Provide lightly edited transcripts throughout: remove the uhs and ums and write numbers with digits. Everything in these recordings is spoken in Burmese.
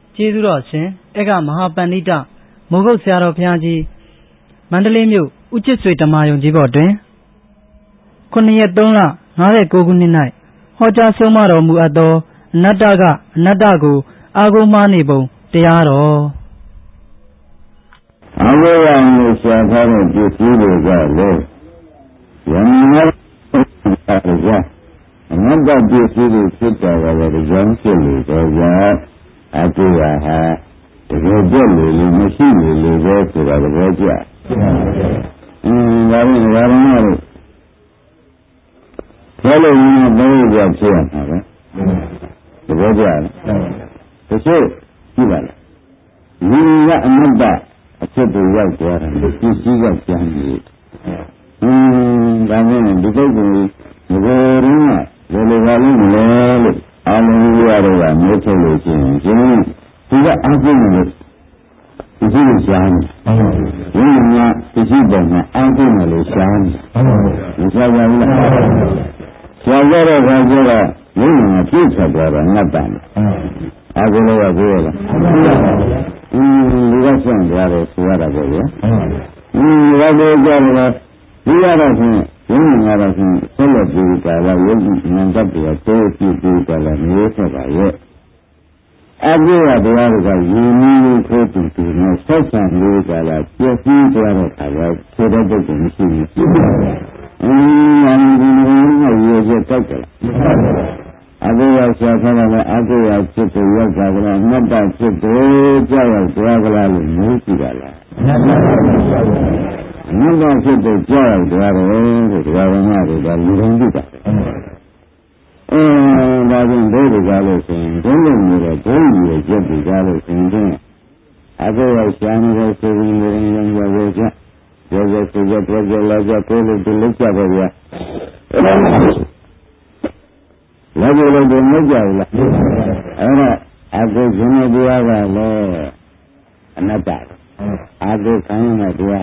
ကျေးဇူးတော်ရှင်ဧကမဟာပန္နိတမိုးကုတ်ဆရာတော်ဘုရားကြီးမန္တလေးမြို့ဦးချစ်ဆွေဓမ္မာယုံကြီးပေါ်တွင်9 ရက် 3 လ 59 ခုနှစ်၌ဟောကြားဆုံးမတော်မူအပ်သောအနတ္တကအနတ္တကိုအားကိုးမှားနေပုံတရားတော်အဘိဓမ္မာကိုရှားထားတဲ့ပစ္စည်းတွေကလည်းယန္နာအနတ္တပစ္စည်းတွေဖြစ်တာကလည်းကြောင်းဖြစ်လို့တော့ကြာအတူဟာတကယ်ပြည့်လို့မရှိလို့ပဲဆိုတာသဘောကျဒါနဲ့ဘာလို့ဘယ်လိုမျိုးဘယ်လိုဖြစ်ရမှာလဲသဘောကျလားတချို့ကြည့်ပါလားလူကအနတ္တအဖြစ်တွေရောက်သွားတယ်ပစ္စည်းကကျန်နေဒါနဲ့ဒီပုဂ္ဂိုလ်ဒီလိုရင်းကဘယ်လိုပါလိမ့်မလဲလို့အာလုံးရတော့ကမျိုးထုတ်လို့ရှိရင်ဒီကအကျဉ်းလို့ဒီလိုရှားနေဒီမှာဒီပေါ်မှာအကျဉ်းလို့ရှားနေမရှားပါဘူးလားရှားကြတော့ဘာပြောတာမင်းကပြည့်ချသွားတာငတ်တယ်အကုလို့ရပြောရလားဒီကဆန့်ကြတယ်ဆိုရတာပေါ့ဗျာဘာလို့ကြလဲဒီရတော့ဖြင့်ဘုရားကတော့ဖြင့်ဆက်လက်ပြီးကြလာရုပ်ဉာဏ်တတ်တယ်တိုးပြီးပြီးကြလာမျိုးဆက်ပါရဲ့အပြည့်ရတရားတွေကယဉ်နည်းခိုးတူတူနဲ့ဆက်ဆံလို့ကြလာပြည့်စည်သွားတဲ့အခါကျခြေတဲ့ပုဂ္ဂိုလ်မရှိဘူး။ဒီလိုတက်တယ်။အပြည့်ရဆက်ဆံတယ်အပြည့်ရဖြစ်ကိုရောက်ကြတယ်အနတ္တဖြစ်ကိုကြောက်ရောက်သွားကြလားလို့မျိုးကြည့်တာလား။အနတ္တဖြစ်ကိုကြောက်ရောက်သွားတယ်လို့ဒီဘာဝနာတွေကလူတိုင်းသိတာ။ဒါကြောင့်ဒုက္ခကြလို့ဆိုရင်ဒုက္ခမျိုးတော့ဒုက္ခရဲ့ကျက်ပြီးကြလို့ဆိုရင်အဘိဓမ္မာရှားနေတဲ့ဆိုရင်လည်းရောဝေကြရောဝေဆိုကြပြောကြလာကြကိုလို့ဒီလောက်ကြပါဗျာလည်းဒီလိုတော့မကြဘူးလားအဲ့ဒါအကုဇင်းရဲ့တရားကလည်းအနတ္တအကုခံရတဲ့တရား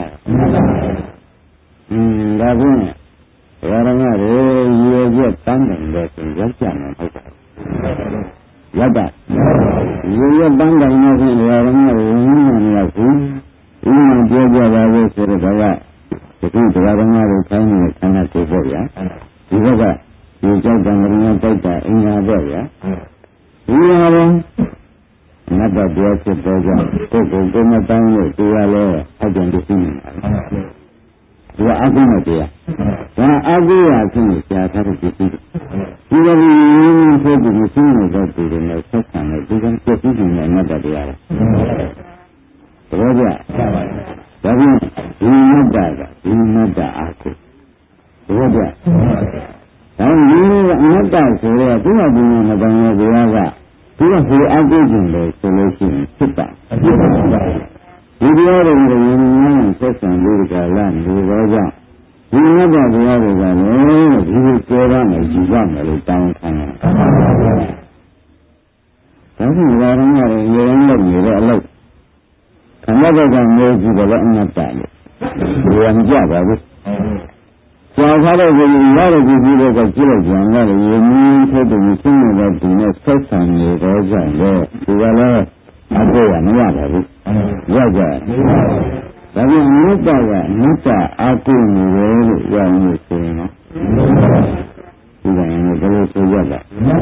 ဒါဖြင့်ရဟန်းတွေရေကျက်တန်းတယ်လို့ဆိုရောက်ကြမှာဟုတ်ပါဘူးရောက်တာရေကျက်တန်းတယ်လို့ဆိုရဟန်းတွေဝိညာဉ်ရောက်ဘူးဝိညာဉ်ပြောကြပါလို့ဆိုတော့ကဒီခုတရားတော်တွေခိုင်းနေတဲ့ခန္ဓာကိုယ်ပေါ့ဗျာဒီဘက်ကရေကျက်တန်းတယ်လို့တိုက်တာအင်္ဂါပေါ့ဗျာဒီဟာတော့နတ်တော်ပြောဖြစ်တော့ကြောင့်ကိုယ်ကိုယ်မတန်းလို့တရားလဲအကျဉ်းသိနေတာဒီအကုနဲ့တရားဒါအကုရဖြစ်နေကြာထားတဲ့ဒီလိုမျိုးဖြစ်ပြီးမရှိနေတဲ့ဒီလိုနဲ့ဆက်ဆံတဲ့ဒီကံပြည့်စုံတဲ့အနတ္တတရားတကယ်ကြဒါဖြင့်ဒီနတ္တကဒီနတ္တအကုတကယ်ကြဒါမျိုးကအနတ္တဆိုတော့ဒီမှာဒီမှာမတန်ရဘုရားကဒီကဟိုအကုကျင်လို့ဆိုလို့ရှိရင်ဖြစ်တာဒီတရားတွေနဲ့ယဉ်ကျေးဆက်ဆံလို့ကြလားဒီဘောကြောင့်ဒီမြတ်တရားတွေကလည်းဒီလိုကြောရမယ်ယူရမယ်လို့တောင်းခံတယ်။ဒါကြောင့်ဒီလိုရင်းရတယ်ရုံလို့နေတဲ့အလုပ်ခန္ဓာကမျိုးကြည့်တယ်အနတ္တလို့ဒီရမကြပါဘူး။ကျောင်းထားတဲ့ကိုရတဲ့ဒီလိုကကြည့်လိုက်ကြတယ်ယဉ်ကျေးထုတ်တယ်ရှင်းနေတဲ့ဒီနဲ့ဆက်ဆံနေတော့ကြောင့်လေဒီကလည်းအပြေရမရပါဘူး။ရောက်ကြတယ်။ဒါကြောင့်မြတ်ကအနတ္တအာကုနေတယ်လို့ပြောနေဆိုရင်တော့ဒီကနေ့ဘယ်လိုဆိုရလဲ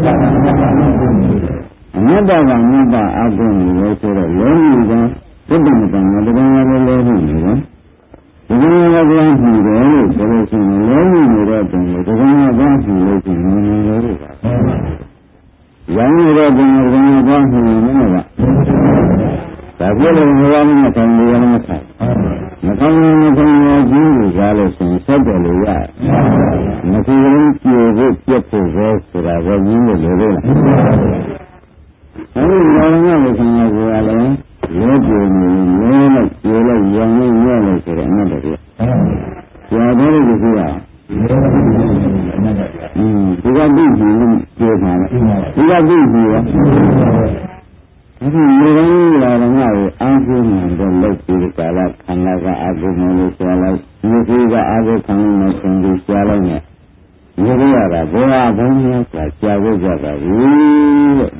အနတ္တကမြတ်အာကုနေတယ်ဆိုတော့လုံးဝကသတ္တမတန်ကတရားလည်းလုံးဝနေတယ်ဒီကနေ့လည်းပြောနေတယ်လို့ဆိုလို့ရှိရင်လုံးဝနေတဲ့တုန်းကဒီကနေ့ပြောနေလို့ရှိရင်နေလို့ပါရောင်းနေတဲ့တုန်းကဒီကနေ့ပြောနေတယ်ကဒါပြောလို့မရဘူးမခံလို့ရမှာဆိုင်မခံလို့မခံလို့ကျင်းလို့ကြားလို့ဆိုရင်ဆက်တယ်လို့ရမခံလို့ကြည့်ဖို့ပြတ်ဖို့ပဲဆိုတာပဲကြီးလို့လေလားအဲဒီရောင်းရလို့ခံရကြရတယ်ရဲကြည့်နေလဲလို့ပြောလို့ရောင်းနေရလို့ဆိုတဲ့အနတ္တတွေကြာတယ်လို့ပြောရဒီကတိကြီးပြောပါလားဒီကတိကြီးရောအခုလူတိုင်းလာတော့ငါ့ကိုအားကိုးနေတော့လုပ်ပြီးကြလားခန္ဓာကအားကိုးနေလို့ဆိုလိုက်ဒီကိကအားကိုးခံနေဆင်းပြီးကြားလိုက်နဲ့ဒီလိုရတာဘယ်ဟာဘုံများကြာဖို့ကြတာဘူးတဲ့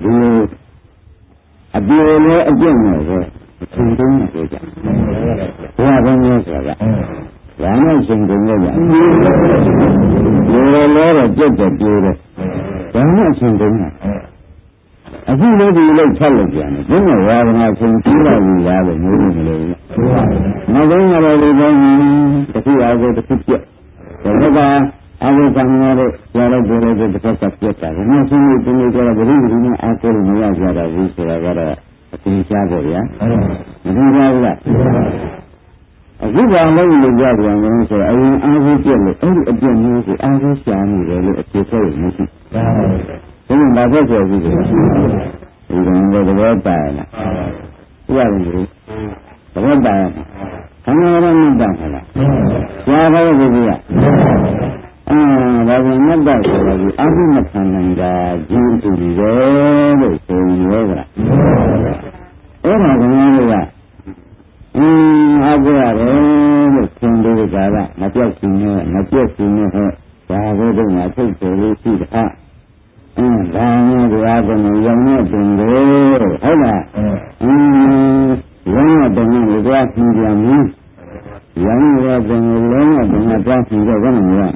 အပြေလည်းအပြည့်နဲ့ပဲအချိန်တုံးနဲ့ပြောကြဘုရားဘုန်းကြီးဆိုတာဒါနဲ့အချိန်တုံးနဲ့ကြပြေလည်းတော့ပြတ်တယ်ပြေတယ်ဒါနဲ့အချိန်တုံးနဲ့အခုလည်းဒီလိုချက်လို့ပြန်တယ်ဘုရားဝါဒနာချင်းကြည့်လိုက်ရလို့မျိုးလို့မလို့နောက်ဆုံးကတော့ဒီဘုန်းကြီးတစ်ခုအားကိုတစ်ခုပြတ်ဒါကအာဝိကံရတဲ့ရတဲ့ဒီလိုတစ်ခါဆက်ပြတ်တာ။နောက်ဆုံးဒီနေ့ကျတော့ဘယ်လိုနဲ့အားကိုးမရကြတာဘူးဆိုတာကတော့အသိချပါဗျာ။မသိပါဘူးလား။အခုကလည်းလူကြပြန်တယ်ဆိုတော့အရင်အားကိုးပြတ်လို့အဲ့ဒီအပြတ်မျိုးကိုအားကိုးရှာနေတယ်လို့အခြေဆိုရမရှိ။ဒါနဲ့ဘာဖြစ်ဆိုပြီးလဲ။ဒီကောင်ကတော့သဘောပါလား။ဟုတ်ရတယ်လေ။သဘောပါခန္ဓာရမ်းမတတ်ခလား။ရှားပါလို့ဒီကဒါကမြတ်တာဆိုတော့ဒီအဘိမခံနိုင်တာကျင်းတူတယ်လို့ဆိုရောကအဲ့ဒါကလည်းအားကြရတယ်လို့သင်တို့ကမပြောက်ရှင်နဲ့မပြည့်ရှင်နဲ့ဟဲ့ဒါဘုဒ္ဓမှာထုတ်တယ်လို့ရှိတာဒါနဲ့ဒီအားကိုရောင်းနေတယ်ဟုတ်လားရောင်းတဲ့ငါတို့ကရှင်ပြန်ပြီရောင်းရတဲ့လုံးဝငါသွားရှင်တော့ဘယ်လိုလဲ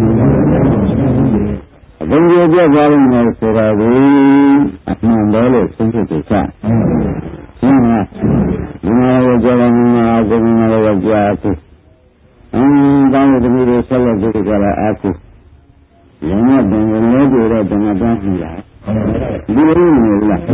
အဘိဓိပြသွားလို့မယ်ဆိုတော့ဒီအမှန်ပဲလို့ဆုံးဖြတ်ကြရှင်းလားဒီမှာကြောင်းမှာကိုယ်မှာလည်းကြားခုတောင်းတဲ့မျိုးတွေဆက်လက်ကြည့်ကြလားအခုရင်းနဲ့တင်လို့ကြတဲ့တင်တားပြီလားဒီလိုမျိုးလား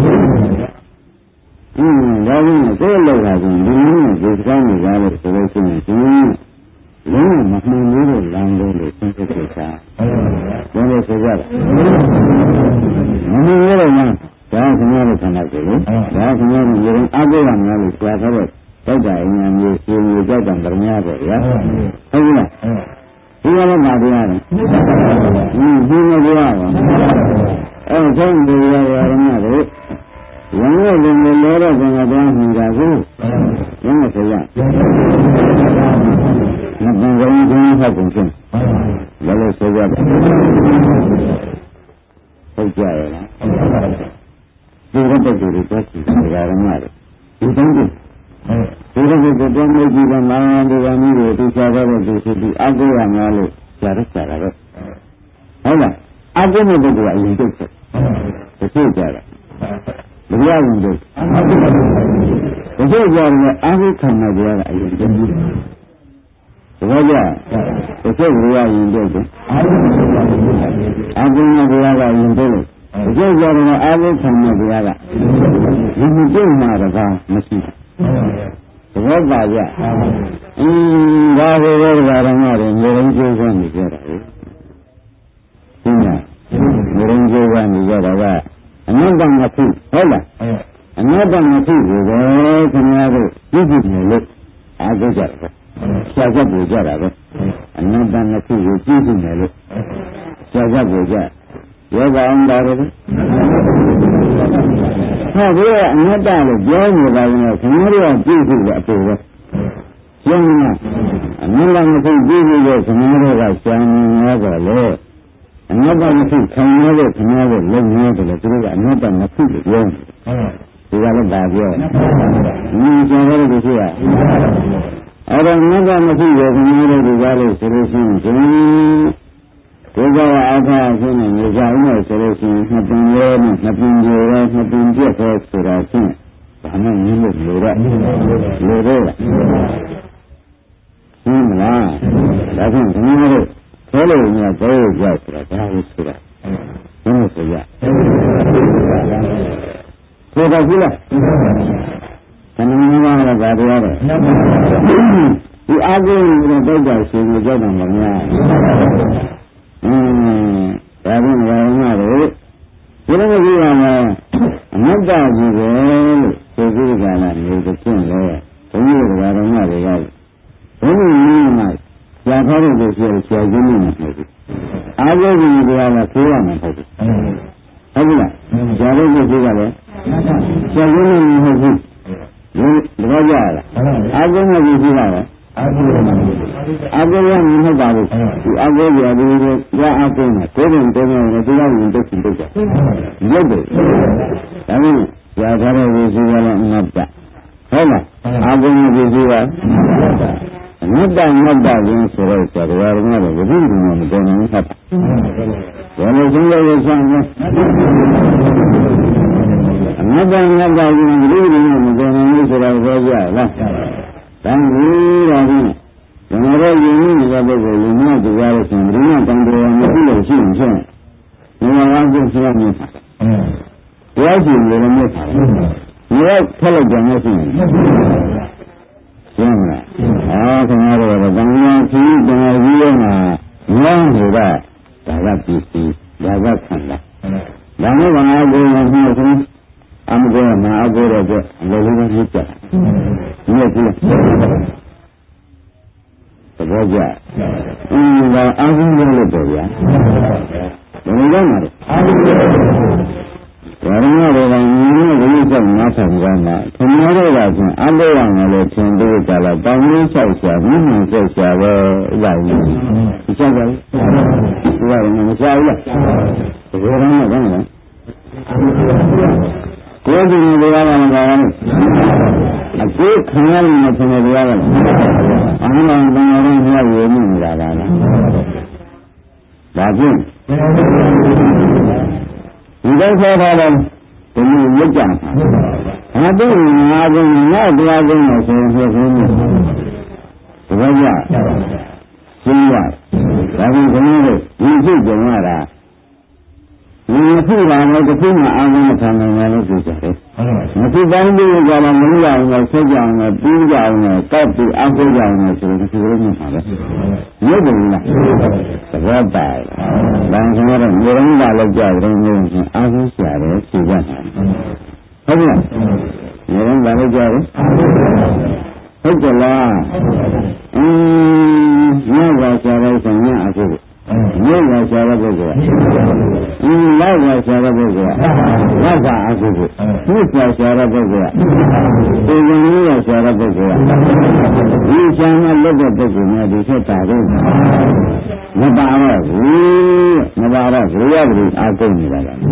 ဒါကကိုယ်လောက်တာကဒီလိုမျိုးဒီကောင်းနေကြလို့ဆိုလို့ရှိရင်ဒီလုံးဝမမှန်ဘူးလို့လမ်းလို့ဆုံးဖြတ်ကြတာဘယ်လိုဆိုကြလဲမမှန်ဘူးလို့မှဒါကခင်ဗျားတို့ခန္ဓာကိုယ်လေဒါခင်ဗျားတို့ရင်အဘိဓမ္မာလို့ကြားခဲ့တဲ့တောက်တာအញ្ញံမျိုးရှင်မျိုးကြောက်တယ်ဗမာပေါ့ဗျာဟုတ်ပြီလားဒီကလည်းမတရားဘူးဒီမတရားပါအဲဆုံးဒီရရမလို့ရင်းရဲ့လူမျိုးလဲတဲ့ကံတရားမှန်တာကိုရင်းနဲ့ဆိုရမပင်ကုန်ခြင်းဟောက်ကုန်ခြင်းဘယ်လိုဆိုကြလဲဟုတ်ကြရဲ့လားဒီဘက်တူတွေတက်ကြည့်ကြရမှာလေဒီတုံးဒီလိုကတော့မြည်ကြည့်တဲ့မာနဒီကမျိုးတွေသူစားတဲ့သူရှိပြီးအကုရများလို့ကြားရတာပဲဟုတ်လားအကုမဲ့ပုဂ္ဂိုလ်ကအရင်တုတ်ချက်တချို့ကြတယ်ဘုရားဝင်တုတ်တချို့ကြတယ်အာဟုခံရကြတဲ့အရင်တုတ်ဘောကြတချို့ဘုရားရင်တုတ်တယ်အာဟုမဲ့ဘုရားကရင်တုတ်လို့တချို့ကြတယ်အာဟုခံရဘုရားကဒီမပြုတ်မှာတော့မရှိဘူးသဘောပါကြဒါကိုဘုရားဓမ္မတွေနေရင်းကျိုးကနေကြတာလေရှင်းလားနေရင်းကျိုးကနေကြတာကအနတ္တမဖြစ်ဟုတ်လားအနတ္တမဖြစ်ကိုပဲခင်ဗျားတို့ပြည့်စုံနေလို့အားကြကြတယ်ရှားကြပူကြတာပဲအနတ္တမဖြစ်ကိုပြည့်စုံနေလို့ရှားကြပူကြယောဂအောင်တာလေဟာဘုရားအနတ္တလို့ပြောနေပါရင်ခင်ဗျားတို့ကပြည့်စုံတယ်အတူပဲရှင်းလားအနတ္တမဖြစ်ပြည့်စုံလို့ခင်ဗျားတို့ကရှားနေရပါလေအနတ္တမဖြစ်ခံရလို့ခင်ဗျားတို့လုံနေတယ်သူတို့ကအနတ္တမဖြစ်လို့ပြောဒီကလည်းဒါပြောကျန်တဲ့လူရှိရအဲ့တော့အနတ္တမဖြစ်ရခင်ဗျားတို့ဒီကားလို့ဆိုလို့ရှိရင်ဒီကအားထားခြင်းနဲ့နေကြအောင်ဆိုလို့ရှိရင်နှစ်ပင်ရဲနဲ့နှစ်ပင်ကျိုးရဲနှစ်ပင်ပြက်ရဲဆိုတာချင်းဘာမှမင်းလို့လို့ရလို့ရရှင်းမလားဒါကြောင့်ခင်ဗျားတို့ခဲလို့ညဘဲရောက်ဆိုတာဒါကိုဆိုတာဘယ်လိုဆိုရဆိုတော့ကြည့်လားခဏမှမလာတာတရားတယ်ဒီအာဂုဏ်ကိုတောက်တာရှင်ကိုကြောက်တယ်မများဒါကလည်းဘာမှမလို့ဒီလိုမျိုးကလည်းအနတ္တကြီးပဲလို့ဆိုပြီးကြတာမျိုးတစ်ခုလေဘုန်းကြီးတွေကဓမ္မတွေရောက်ဘုန်းကြီးမျိုးမှာကြာထားတဲ့ကိုဆရာရင်းနေမှာမဟုတ်ဘူးအာဂုဏ်ကြီးတွေကလည်းသိရမှာမဟုတ်ဘူးဟုတ်ပြီလားကြာတဲ့ကိုသိကလည်းဆရာရင်းနေမှာမဟုတ်ဘူးဒီတော့ကြလားအာဂုဏ်ကြီးသိတာလေအာဂုဏ်ရမဟုတ်ပါဘူးဒီအာဂုဏ်ရဒီကအာဂုဏ်ကကိုယ်တိုင်ကိုယ်တိုင်ဒီကဝင်တက်တယ်ကြရုပ်တယ်ဒါပေမဲ့ကြာထားတဲ့ဝိသုကလည်းအနတ္တဟုတ်လားအာဂုဏဝိသုကအနတ္တအနတ္တရင်းဆိုတော့ဆရာတော်ကတော့ဘုရားကမတော်ဘူးဟုတ်ပါဘယ်လိုဆုံးလဲဆိုရင်အနတ္တအနတ္တရင်းဘုရားကမတော်ဘူးဆိုတော့ပြောကြလားတန်ကြီးတော်ကကျွန်တော်တို့ယဉ်နေတဲ့ပုဂ္ဂိုလ်ယဉ်နေကြရလို့ဆိုရင်ဘုရားတန်တော်မရှိလို့ရှိရင်ဖြင့်ဘုရားကရှိရမယ်တရားရှိလို့လည်းမဟုတ်ဘူး။ဒီကထက်လိုက်ကြမရှိဘူး။ရှင်းမလား။ခင်ဗျားတို့ကတန်ခါဖြီးတန်ခါကြီးရဲ့မှာငေါင်းနေတာဒါကပစ္စည်းဒါကခန္ဓာ။ဒါနဲ့ဘာအကူမဟုတ်ဘူး။အမကောမအကူတော့အလိုလိုကြီးကြ။ဒီလိုကြည့်သဘောကျ။ဒါအာဟုလို့ပြောဗျာ။ဘယ်လိုလဲမလဲ။အာဟုဘာရမတွေကမြင်လို့ဒီလိုနားဆောင်ကြမှာခင်ဗျားတို့ကဆိုအလို့ရမယ်လို့ထင်သေးကြလားတောင်းရင်းလျှောက်ရှာမြင့်မြင့်လျှောက်ရှာပဲဥပဒေမရှာကြဘူးဥပဒေမရှာဘူးလားဒီလိုတော့မဟုတ်ဘူးကိုယ်ဒီလိုရတာမကောင်းဘူးအခုခံရမယ်ထင်တယ်တရားကအာမန်တန်တော်ရင်းမြတ်ရည်နေတာလားဒါဖြင့်ဒီလိုဆိုတော့ဒီလိုမြတ်ကြမှာအတူငါကငါတရားကုန်းလို့ဆိုရင်ဖြစ်ဘူးဒီလိုကြရှင်းရဒါကဘုန်းကြီးတို့ဒီဖြစ်ကြရတာဒီဖြစ်တာလည်းတစ်ခုမှအာရုံမခံနိုင်ဘူးလို့ပြောကြတယ်မဖြစ်တိုင်းဒီကြတော့မလို့ရအောင်လို့ဆက်ကြအောင်လို့ပြီးကြအောင်လို့တောက်ပြီးအောက်ကြအောင်လို့ဆိုတော့ဒီလိုမျိုးပါပဲရုပ်ဘူးလားသဘောပါလမ်းကျတော့မြေရင်းလာလောက်ကြတယ်မျိုးချင်းအာဟုရှာတယ်ဖြေကြတာဟုတ်ကဲ့မြေရင်းလာလောက်ကြတယ်ဟုတ်ကြလားညကရှာတဲ့ဆံရအခုမြေကရှာတဲ့ပုဂ္ဂိုလ်လောက်ကရှာတဲ့ပုဂ္ဂိုလ်လောက်ကအခုသူ့ရှာတဲ့ပုဂ္ဂိုလ်ဒီကနေ့ကရှာတဲ့ပုဂ္ဂိုလ်ဒီရှာနဲ့လက်တဲ့ပုဂ္ဂိုလ်နဲ့ဒီဆက်တာတော့မပါတော့ဘူးမပါတော့ဘုရားကအာကုန်နေတာက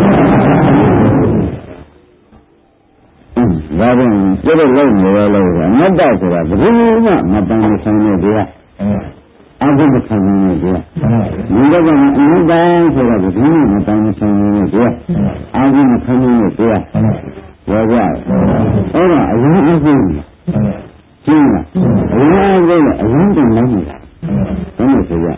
ဒါပြန်ပြည့်လို့နေရလို့အနတ္တဆိုတာဘယ်သူမှမပန်းမဆိုင်တဲ့တရားအာဟုမခံနိုင်ဘူး။ဒီတော့ကအနတ္တဆိုတာကဒီမှာမပန်းမဆိုင်ဘူးတရားအာဟုမခံနိုင်ဘူးတရားရောကြအဲ့ဒါအရင်အဆုံးကျင်းလားအရင်အဆုံးအရင်တည်းလုံးနေတာဘယ်လိုဆိုရ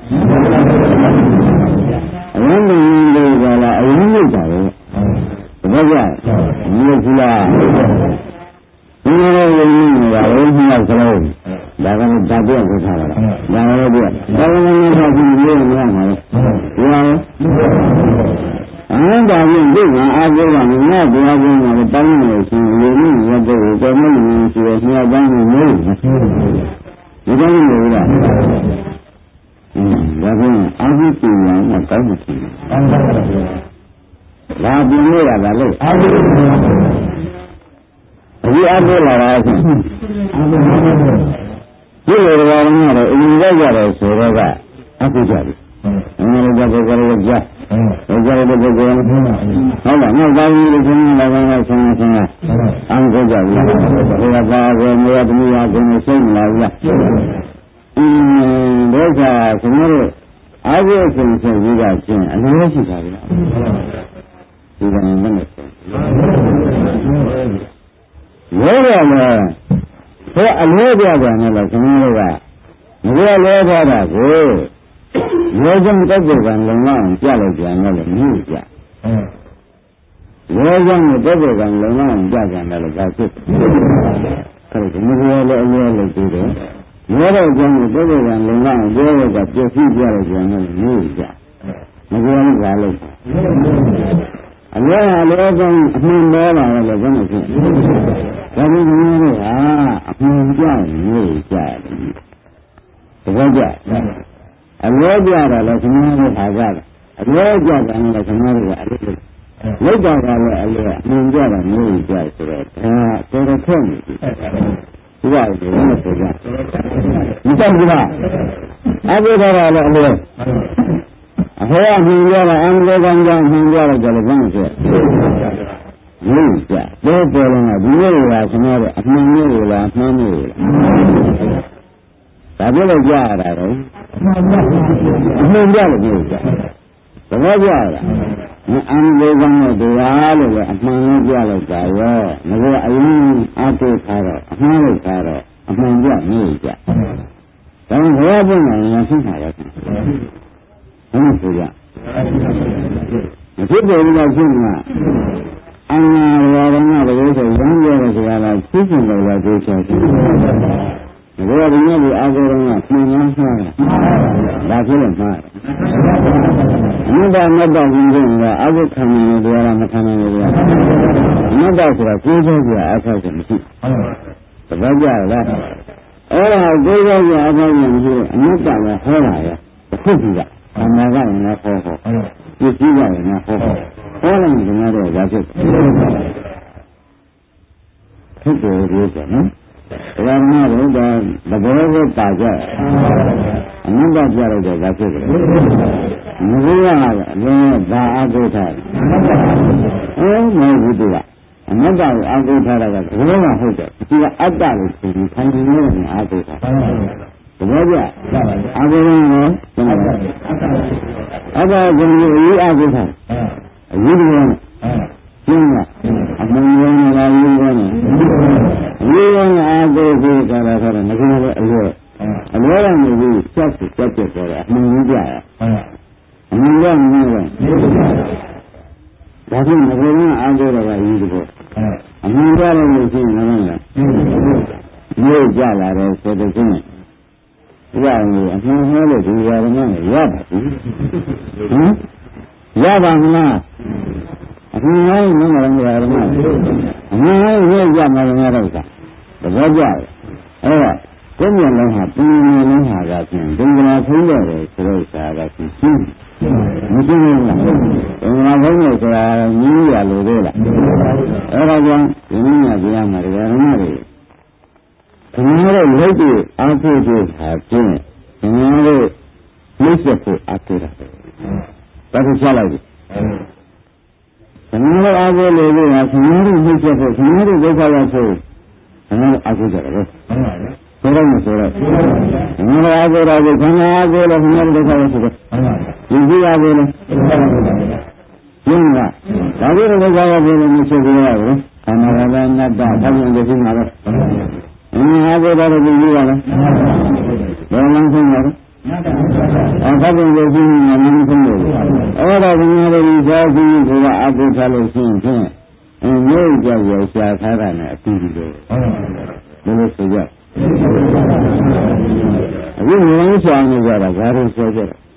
အရင်တည်းလို့ကလားအရင်လို့တာပဲဘာကြမြို့ဖလားဒီလိုရင်းနေတာလည်းမြတ်စလုံးဒါကလည်းတာပြတ်ကိုထားတာဒါလည်းပြတ်ဒါလည်းလည်းဒီလိုမရမှာဒီဟာအမှန်တရားကိုဒီကအားကိုးတာငါတရားကိုလည်းတောင်းနေလို့ရှိရင်လူမျိုးရဲ့ဘုရားတော်မလို့ရှိရင်မြတ်ပိုင်းကိုမျိုးဒီကောင်းလို့လားဒါကအာဟုပညာနဲ့ကောင်းမှဖြစ်တယ်လာပြင်းရတာလေအာဟုဒီအားကိုးလာတာဆိုဒီလိုတော်ကတော့အရင်ကကြတယ်ဆိုတော့အခုကြတယ်အမှန်တရားကိုလည်းကြားဒါကြတဲ့ပုဂ္ဂိုလ်ဟုတ်လားနောက်သားကြီးတွေချင်းလာတာဆင်းဆင်းအံကိုကြဘူးဒါကဘာကိုမြတ်သမီးအကုန်စိတ်လာဘူးလားဒါကကျွန်တော်တို့အားကိုးဆုံးဆုံးကြီးကချင်းအလိုရှိတာဗျာဒီကနေ့နဲ့ရောရမယ်ဘယ်အလိုပြကြတယ်လဲကျွန်တော်တို့ကမရလဲထားတာကိုရောကြောင့်တက်ကြကလုံလောက်ကြလိုက်ကြတယ်လို့မြို့ကြရောကြောင့်တက်ကြကလုံလောက်ကြကြတယ်လို့ဒါဖြစ်အဲ့ဒါမရလဲအလိုလို့ပြောတယ်ရောတော့ကြောင့်တက်ကြကလုံလောက်ပြောရတာပြည့်စည်ပြလိုက်ကြတယ်လို့မြို့ကြမရလဲကလို့အလောအလောကောင်းအမှန်တော်ပါလေဘယ်လိုဖြစ်ဒါပေမဲ့မျိုးဟာအမှန်ကြောင့်မျိုးကြတယ်တကယ်ကြအလောကြတာလည်းကျွန်တော်တို့ဟာကြတယ်အလောကြတာလည်းကျွန်တော်တို့ကအလေးလောက်တာကလည်းအလေးအမှန်ကြတာမျိုးကြဆိုတော့ဒါတော်တော်ခက်နေပြီဒီကဘယ်လိုဆိုကြဒီကဘူးလားအဘိဓါရလည်းအလေးအဟောမြင်ရတာအမှန်ကောင်းကြောင့်မြင်ရတော့ကြလည်းဘယ်လိုဆိုမျိုးကြတဲ့ပေါ်လုံးကဒီမျိုးကကျွန်တော်တို့အမှန်မျိုးလားအမှန်မျိုးလားဒါပြောလို့ကြားရတာတော့အမှန်ကြလို့ပြောကြသဘောကျလားအမှန်လေးကောင်းတဲ့တရားလို့လည်းအမှန်လေးကြားလို့ကြာရောငါကအရင်အတုထားတော့အမှန်လို့ထားတော့အမှန်ကြမျိုးကြဒါဘုရားပြန်လာရင်ဆင်းတာပဲဟုတ်ဆိုကြမဖြစ်တယ်လို့ဖြစ်မှာအနာရောရဏတကယ်ဆိုရမ်းရတဲ့ဆိုတာကသိကျင်တယ်လို့ပြောချင်တယ်။ဒါကဒီနေ့ဒီအာဂရဏကပြန်လာမှာဒါဖြစ်လို့မှာအနတ္တမတ္တကြီးကအဘုခံနေတယ်တရားမခံနေတယ်တရားအနတ္တဆိုတာကိုယ်ကြောင့်ပြအားထုတ်တယ်မရှိသဘောကျလားအဲ့ဒါကိုယ်ကြောင့်ပြအားထုတ်ရင်မရှိအနတ္တကဟောတာရအခုကြည့်ကအနာကလည်းဟောပစ္စည်းကလည်းဟောလိုက်ရင်တော့ဒါဖြစ်ဖြစ်တယ်လို့ဆိုနော်ဒါမှမဟုတ်တော့သဘောကိုပါကြအနန္တပြလိုက်တော့ဒါဖြစ်တယ်မဟုတ်ရအလုံးဘာအကုထားမဟုတ်ဘူးတူကအနတ္တကိုအကုထားတာကဘယ်မှာဟုတ်တယ်ဒီကအတ္တကိုသိပြီးခံနေလို့အကုထားသဘောကျအကုရင်းကိုကျွန်တော်အတ္တကိုရေးအကုထားအရေးကြီးတယ်ကျင်းကအမှန်ရောလာရေးရောနေရေးရောအားကိုကြည့်ကြတာဆိုတော့ငါကလည်းအလွယ်ရနေပြီးချက်ပေါ်တယ်အမှန်ကြီးကြရအမှန်ရောနေတယ်ဒါကြောင့်ငါကလည်းအားကိုတော့ရေးတယ်ပေါ့အမှန်ကြလို့ရှိရင်လည်းရေးကြလာတယ်ဆိုတဲ့ချင်းရနေအမှန်ဟောလို့ဒီရမနဲ့ရပါဘူးရပါမလားအမှန်ဟောလို့မရမရမအမှန်ဟောလို့ရမှာလည်းတော့ကသဘောကျတယ်အဲ့ဒါကိုယ်မျက်လုံးဟာပင်လုံးဟာကဖြင့်ဒုက္ခနာဖုံးတယ်ဆိုတော့စာကဖြင့်ရှင်းမရှင်းဘူးလားဒုက္ခနာဖုံးတယ်ဆိုတာကြီးရလို့သေးလားအဲ့ဒါကြောင့်ဒီနည်းကပြရမှာတရားဓမ္မတွေခင်ဗျားတို့လက်တွေ့အားထုတ်ဖို့ဟာဖြင့်ခင်ဗျားတို့နှိစ္စဖို့အားထုတ်တာဒါကိုကြားလိုက်ပြီခင်ဗျားတို့အားထုတ်လို့ကခင်ဗျားတို့နှိစ္စဖို့ခင်ဗျားတို့ဒုက္ခရောက်ဖို့ခင်ဗျားတို့အားထုတ်ကြတယ်ဆိုတော့မဆိုတော့ခင်ဗျားတို့အားထုတ်တာကိုခင်ဗျားအားထုတ်လို့ခင်ဗျားတို့ဒုက္ခရောက်ဖို့ဒီကြီးအားထုတ်လို့ရှင်းလားဒါကိုဒုက္ခရောက်ဖို့မရှိဘူးလားခန္ဓာကလည်းနတ္တသဘောတည်းရှိမှာပဲအားကိုတော့ဒီကြီးပါလားဘယ်မှဆုံးပါလဲအခါကျရင်ဒီမှာမင်းဆုံးလို့အဲ့ဒါကလည်းဒီသာသီကအကုထားလို့ရှိရင်ဖြင့်မျိုးကြောက်ရရှာထားတာနဲ့အတူတူပဲဘယ်လိုဆိုကြအခုငြင်းရှာနေကြတာဘာလို့ဆိုကြလဲ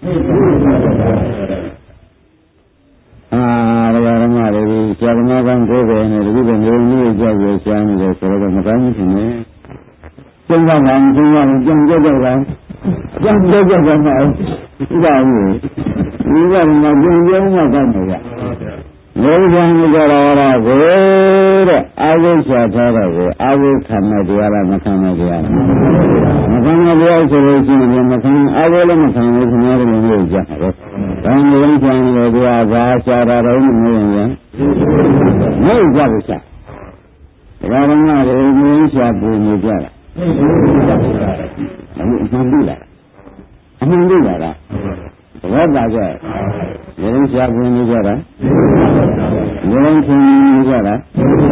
ရမတွေဆရာသမားကောင်းကိုယ်ပဲနဲ့ဒီလိုမျိုးကြောက်ရရှာနေတယ်ဆိုတော့မကောင်းဘူးထင်တယ်ကျင်းသွားတယ်ကျင်းသွားတယ်ကြံကြက်ကြတာကြံကြက်ကြတာမဟုတ်ဘူးဒါမျိုးဒီကမှာကျင်းကျင်းမှကောင်းတယ်ကလောကံကြတော့ကိုတဲ့အာဝိချာထားတော့ကိုအာဝိခံမဲ့တရားလားမခံမဲ့တရားလားမခံမဲ့တရားဆိုလို့ရှိရင်မခံအာဝိလည်းမခံဘူးခင်ဗျားတို့မျိုးကြတယ်ဒါမျိုးကျန်တယ်တရားဘာရှာတာတော့မဟုတ်ရင်မဟုတ်ကြဘူးရှာဒါကမှလည်းမျိုးရှာပူနေကြတာအမှန်တူလားအမှန်တူလားသဘောပါကြရေရင်ရှားပင်နေကြတာရေရင်ခင်းနေကြတာ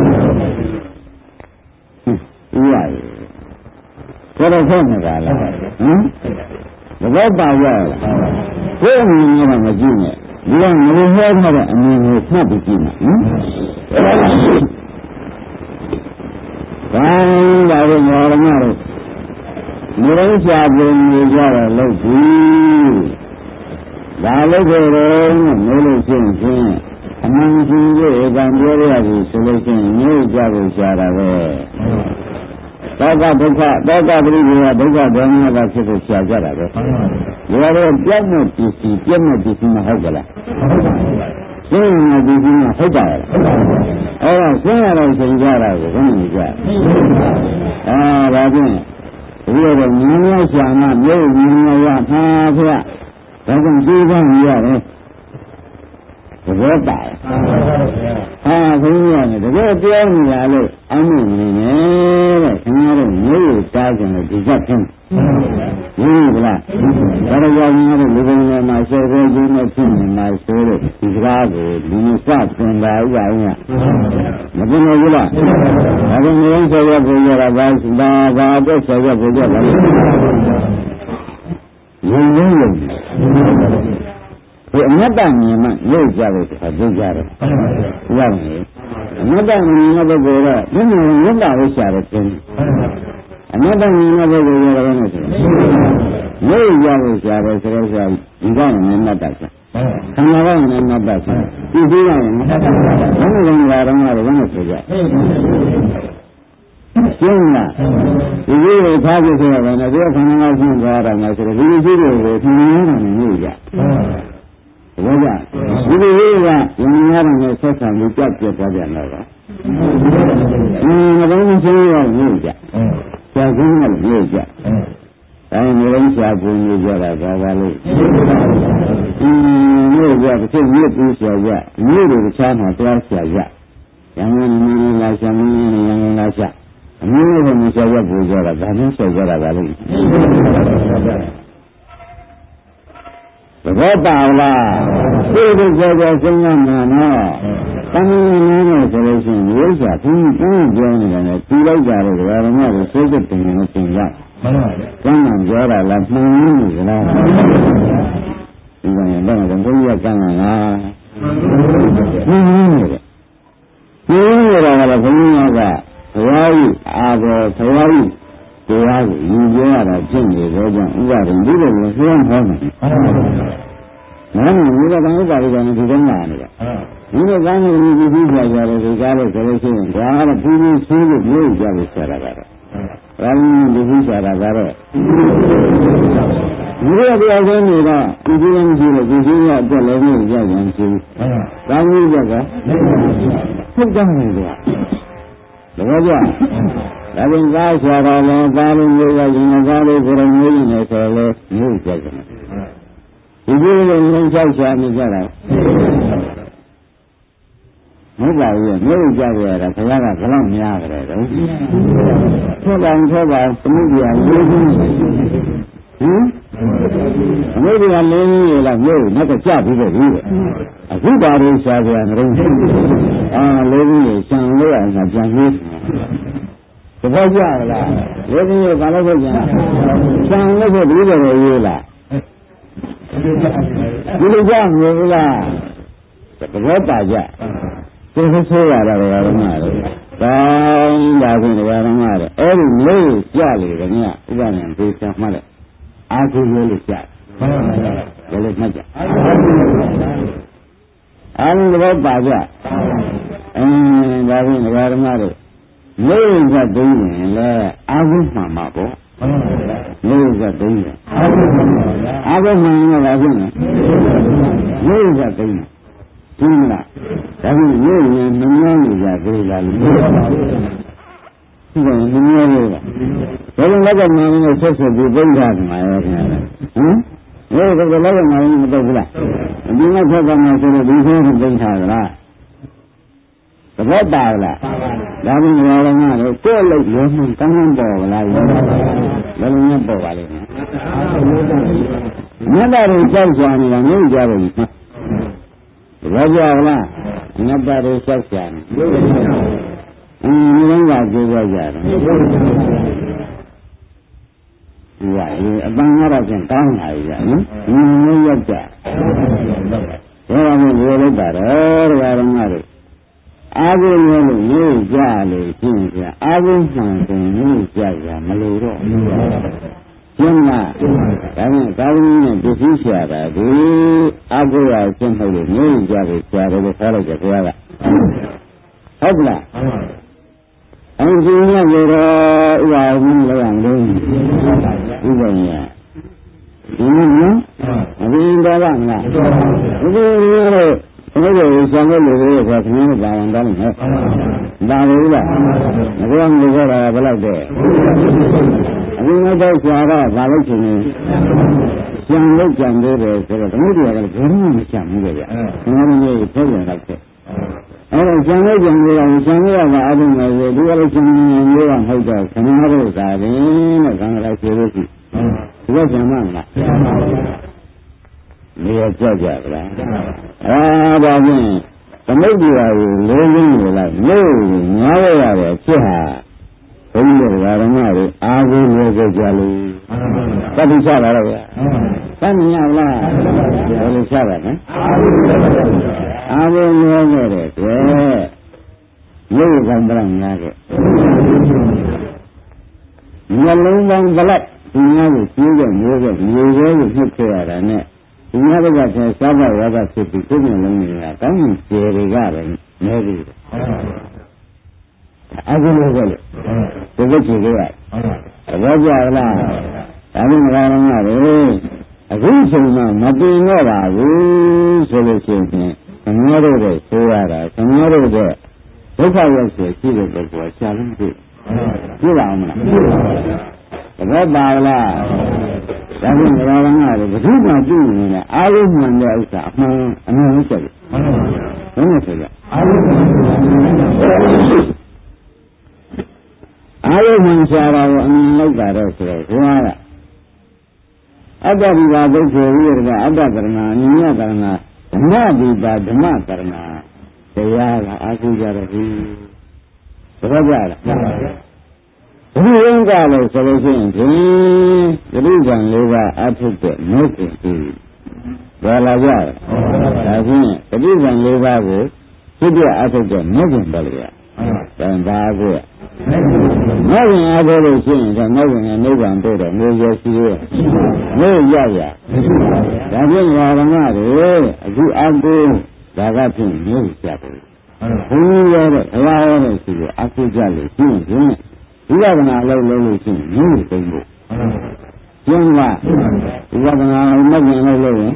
ဥရည်ဘယ်တော့ဆုံးနေတာလဲသဘောပါကြလားကိုယ်အမြင်နဲ့မကြည့်နဲ့ဒီကငရေဟဲထားတဲ့အမြင်ကိုမှတ်ပြီးကြည့်မှာဘာလို့မောရမတို့နေရရှားပင်နေကြတော့လို့ဘူးဒါလို့ဆိုတော့မေးလို့ရှိရင်အမှန်ကြီးရဲ့အကံပြောရပြီဆိုလို့ရှိရင်မျိုးကြဖို့ရှားတာပဲသောကဒုက္ခသောကပရိဒေယဒုက္ခဒေါမနကဖြစ်ဖို့ရှားကြတာပဲဒါတော့ပြတ်မဲ့ပစ္စည်းပြတ်မဲ့ပစ္စည်းမဟုတ်ကြလားရှင်းနေပစ္စည်းမဟုတ်ပါလားအဲ့ဒါရှင်းရတော့ရှင်းကြတာကိုဘယ်လိုကြဒါဖြင့်ဒီလိုတော့ဉာဏ်ရရှာမှမျိုးဉာဏ်ရမှာဖျက်ဒါကြောင့်ကြိုးပမ်းရတယ်ဘောပါဟာဘုရားနဲ့တကယ်ပြောနေရလို့အမှုနေနဲ့တဲ့ခင်ဗျားတို့မျိုးတားကြတယ်ဒီကဖြစ်ဟုတ်လားဒါတော့ကြောင့်များလို့လူပုံတွေမှာဆွဲဆွဲချင်းနဲ့ဖြစ်နေမှာဆိုလို့ဒီစကားကိုလူစပြန်ပါဥပါဦးမသိဘူးလားဒါကမျိုးဆွဲရပုံရတာဘာတော့ဆွဲရပုံရတာလဲရင်းရင်းဒီအမတ်တမြင်မှရုပ်ကြလို့ဆိုတာသိကြတယ်ဟုတ်ပါဘူးအမတ်တမြင်တဲ့ပုဂ္ဂိုလ်ကဒီလိုရုပ်တာဝိရှာတယ်ပြင်အမတ်တမြင်တဲ့ပုဂ္ဂိုလ်ရောလည်းဆိုရုပ်ကြလို့ရှာတယ်ဆိုတော့ဒီကနေ့မတ်တတ်တယ်ခန္ဓာကလည်းမတ်တတ်တယ်ဒီသေးရတယ်ဘယ်လိုလဲတော့ဘယ်လိုဆိုကြရှင်းလားဒီလိုကိုထားကြဆိုတော့လည်းဒီခန္ဓာကရှင်းသွားတာမှဆိုတော့ဒီလိုရှိတွေကိုသင်ရတာမျိုးကြဘယ်ကြဒီလိုကဉာဏ်များတဲ့ဆက်ဆံမှုပြတ်ပြတ်သွားကြတော့ငါတို့ချင်းရောမျိုးကြဆရာကလည်းမျိုးကြတိုင်းမျိုးဆရာကမျိုးကြတာဘာလို့မျိုးကြတစ်ချက်မျိုးပြီးဆရာကြမျိုးတွေတခြားမှာတရားဆရာကြရံမင်းမင်းလာဆရာမင်းရံမင်းလာဆရာအမျိုးမျိုးဆရာကြပူကြတာဒါနဲ့ဆရာကြတာပါလို့ဘောပါလားဒီလိုကြောကြောစဉ်းစားမှာနော်တမန်တော်နဲ့ဆိုလို့ရှိရင်ရိုးစာဘုန်းကြီးပြောနေတယ်နဲ့ပြီးလိုက်ကြတယ်ဓမ္မတွေစိတ်စိတ်တင်နေသင်ကြမှန်ပါဗျာကျမ်းဂန်ပြောတာလားမှန်နေကြလားဒီကနေ့တော့ဘုန်းကြီးကကျမ်းဂန်လားမှန်နေတယ်ဒီလိုတော့လည်းဘုန်းကြီးကဘုရားကြီးအာဘောဘုရားကြီးတရားကိုယူကြရတာဖြစ်နေတော့ကြောင့်ဥပါဒ်ဒီလိုမျိုးဆွေးနွေးမှာနာမည်ဒီကံဥပါဒ်ကလည်းဒီလိုမှနေတာဒီလိုကံကိုယူပြီးပြကြတယ်ဒီကားလို့ဆိုလို့ရှိရင်ဒါကတော့ပြီးပြီးဆွေးလို့မျိုးကြလို့ဆက်တာကတော့ဘာလို့ဒီလိုဆက်တာကတော့ဒီလိုပြောင်းနေတော့ဒီလိုမရှိလို့ဒီလိုရအတွက်လည်းမျိုးကြရင်ရှိဘူးကောင်းကြီးကဟုတ်တယ်ကွာတော့ကြဒါပြင်ကားဆရာတော်လည်းကားလို့မျိုးရရင်ကားလို့ဘုရားမျိုးနေဆိုလဲမျိုးကြတယ်ဒီလိုလိုမျိုးချောက်ချာနေကြတာမဟုတ်ပါဘူးမျိုးကြရတာဘုရားကဘယ်လောက်များကြတယ်တော့ထွက်ပါသမုဒ္ဒရာမျိုးကြီးသမုဒ္ဒရာလေးကြီးလားမျိုးနောက်ကကြပြီးပဲဒီအခုပါလို့ရှားကြတယ်လေးကြီးဆံလို့ရအောင်ပြန်ပြီးသဘောကျလားလေးကြီးကဘာလို့ဆိုကြဆံလို့ဆိုဒီလိုရေးလားဒီလိုကြမလို့လားသဘောပါကြသူဆိုရတာလည်းဓမ္မတွေဒါဖြင့်ဓမ္မတွေအဲ့ဒီမျိုးကြလေခင်ဗျဥပမာပြေချမှတ်လိုက်အာဟုလို့ကြဘယ်လိုမှတ်ကြအာဟုသဘောပါကြဒါဖြင့်ဓမ္မတွေမျိုးကသိရင်လည်းအာဟုမှန်မှာပေါ့မျိုးကသိရင်အာဟုမှန်ရင်လည်းဖြစ်နေမျိုးကသိရင်ဒီလားဒါပေမဲ့ရိုးရင်မမြင်ကြသေးလားလို့ဒီကမမြင်လို့ဘယ်လိုလဲကမှန်းလို့ဆက်ဆက်ပြီးပုံထားမှာရောခင်ဗျာဟမ်ဒီကလည်းမှန်းမတော့ဘူးလားဒီမှာဆက်ကမှဆိုတော့ဒီလိုပုံထားကြလားသဘောပါလားဒါပေမဲ့ရောလည်းကိုယ်လို့ရောမှန်းကောင်းပေါ်လာရောဘယ်လိုမျိုးပေါ်ပါလိမ့်မယ်မြတ်တော်ကြောက်ကြနေတာမျိုးကြပါ့ဘာကြောက်လားငါပါတော့ဆောက်ကြတယ်ဒီလိုကကြိုးစားကြတယ်ဒီကအပန်းကတော့ပြန်ကောင်းလာပြီနော်မျိုးရောက်ကြဒါကလည်းလိုလိုက်တာတော့ဓမ္မတွေအာဟုမျိုးလို့မျိုးကြလို့ရှင်းကြအာဟုမှန်တယ်မျိုးကြကြမလို့တော့ကျင်းလားဒါနဲ့ကာဝိနဲ့ပစ္စည်းရှာတာဒီအကုရကျင့်ဖို့လို့မျိုးကြတယ်ရှာတယ်လို့ခေါ်လိုက်တယ်ဘုရားကဟုတ်လားအဲဒီကလည်းတော့ဥပါဝိလည်းအောင်လို့ဥပ္ပညာဒီနော်အဘိဓမ္မာမလားဒီလိုဘုရားကိုဆံလို့လို့ဆိုခင်းနေတာဝန်တောင်းနေဒါလို့လားငါကမျိုးကြတာဘယ်လောက်တဲ့အခုနောက်တော့ဆရာကဘာလို့ချင်လဲကြံလို့ကြံသေးတယ်ဆိုတော့သမုဒ္ဒရာကလည်းဘယ်မှမကြံဘူးကြဗျာ။ငါတို့မျိုးပုံစံတော့တဲ့။အဲ့တော့ကြံလို့ကြံသေးတယ်ကြံလို့ကအထုံးမယ်ဆိုဒီကလေးကြံနေမျိုးကမဟုတ်တော့ခဏတို့သာတယ်တဲ့ခန္ဓာလိုက်ဖြေလို့ရှိ။ဒီကကြံမှမလား။နေရကြကြဗလား။ဒါဖြင့်သမုဒ္ဒရာကိုလေးလေးနေလိုက်လို့ညားရရတဲ့အဖြစ်ဟာဘုန်းကြီးတို့ဓမ္မတွေအားကိုးလို့ကြလို့သတိချလာတော့ဗျာသမ်းမြင်လားဘယ်လိုချပါလဲအားကိုးလို့ခဲ့တဲ့ရုပ်ကံပလန်များတဲ့မျက်လုံးပေါင်းဗလက်ဒီများကိုကျင်းတဲ့မျိုးကမြေရဲကိုနှုတ်ခဲ့ရတာနဲ့ဒီများကတည်းကစားပါရတာဖြစ်ပြီးကိုယ်မျက်လုံးတွေကကောင်းကျယ်တွေကလည်းနေပြီအခုလိုပဲဒီလိုကြည့်ကြရဘောကြလားဒါမှမဟုတ်လည်းအခုချိန်မှမတင်တော့ပါဘူးဆိုလို့ရှိရင်ခင်ဗျားတို့ရဲ့ဆိုရတာခင်ဗျားတို့ရဲ့ဒုက္ခရောက်စေရှိတဲ့ပုဂ္ဂိုလ်ရှာလို့တွေ့ကြည့်ပါဦးမလားဘောပါလားဒါဖြင့်ဘုရားကလည်းဘုသူမှပြုနေတယ်အာရုံမှန်တဲ့ဥစ္စာအမှန်ဟုတ်တယ်ဘယ်နဲ့ဆိုရအာရုံမှန်ရှားတာကိုအမြင်လိုက်တာတော့ဆိုတော့ဘုရားကအတ္တဒီပါဒုက္ခဝိရကအတ္တကရဏအနိယကရဏဓမ္မဒီပါဓမ္မကရဏတရားကအာဟုကြတယ်ဒီသဘောကျလားဒီရင်းကလည်းဆိုလို့ရှိရင်ဒီတိကံ၄ပါးအထုတ်တဲ့မုတ်ကိုဒီဘာလာကြဒါဖြင့်တိကံ၄ပါးကိုစိတ္တအထုတ်တဲ့မုတ်ကိုတယ်ဗျာဒါဘာကိုမဂ္ဂင်အားထုတ်လို့ရှိရင်တော့မဂ္ဂင်ကနိဗ္ဗာန်တို့တော့မျိုးရရှိရဲ့မျိုးရရဒါဖြင့်ဘာဝနာတွေအခုအကူဒါကဖြင့်မျိုးကြပါဘူးဘုန်းကြီးရတဲ့ဘုရားရတဲ့ရှိကိုအကူကြလို့ရှိရင်ဒီဝဒနာလုံးလုံးလို့ရှိရင်မျိုးသိမ့်ဖို့ကျင်းကဒီဝဒနာမဂ္ဂင်လုံးလို့ရင်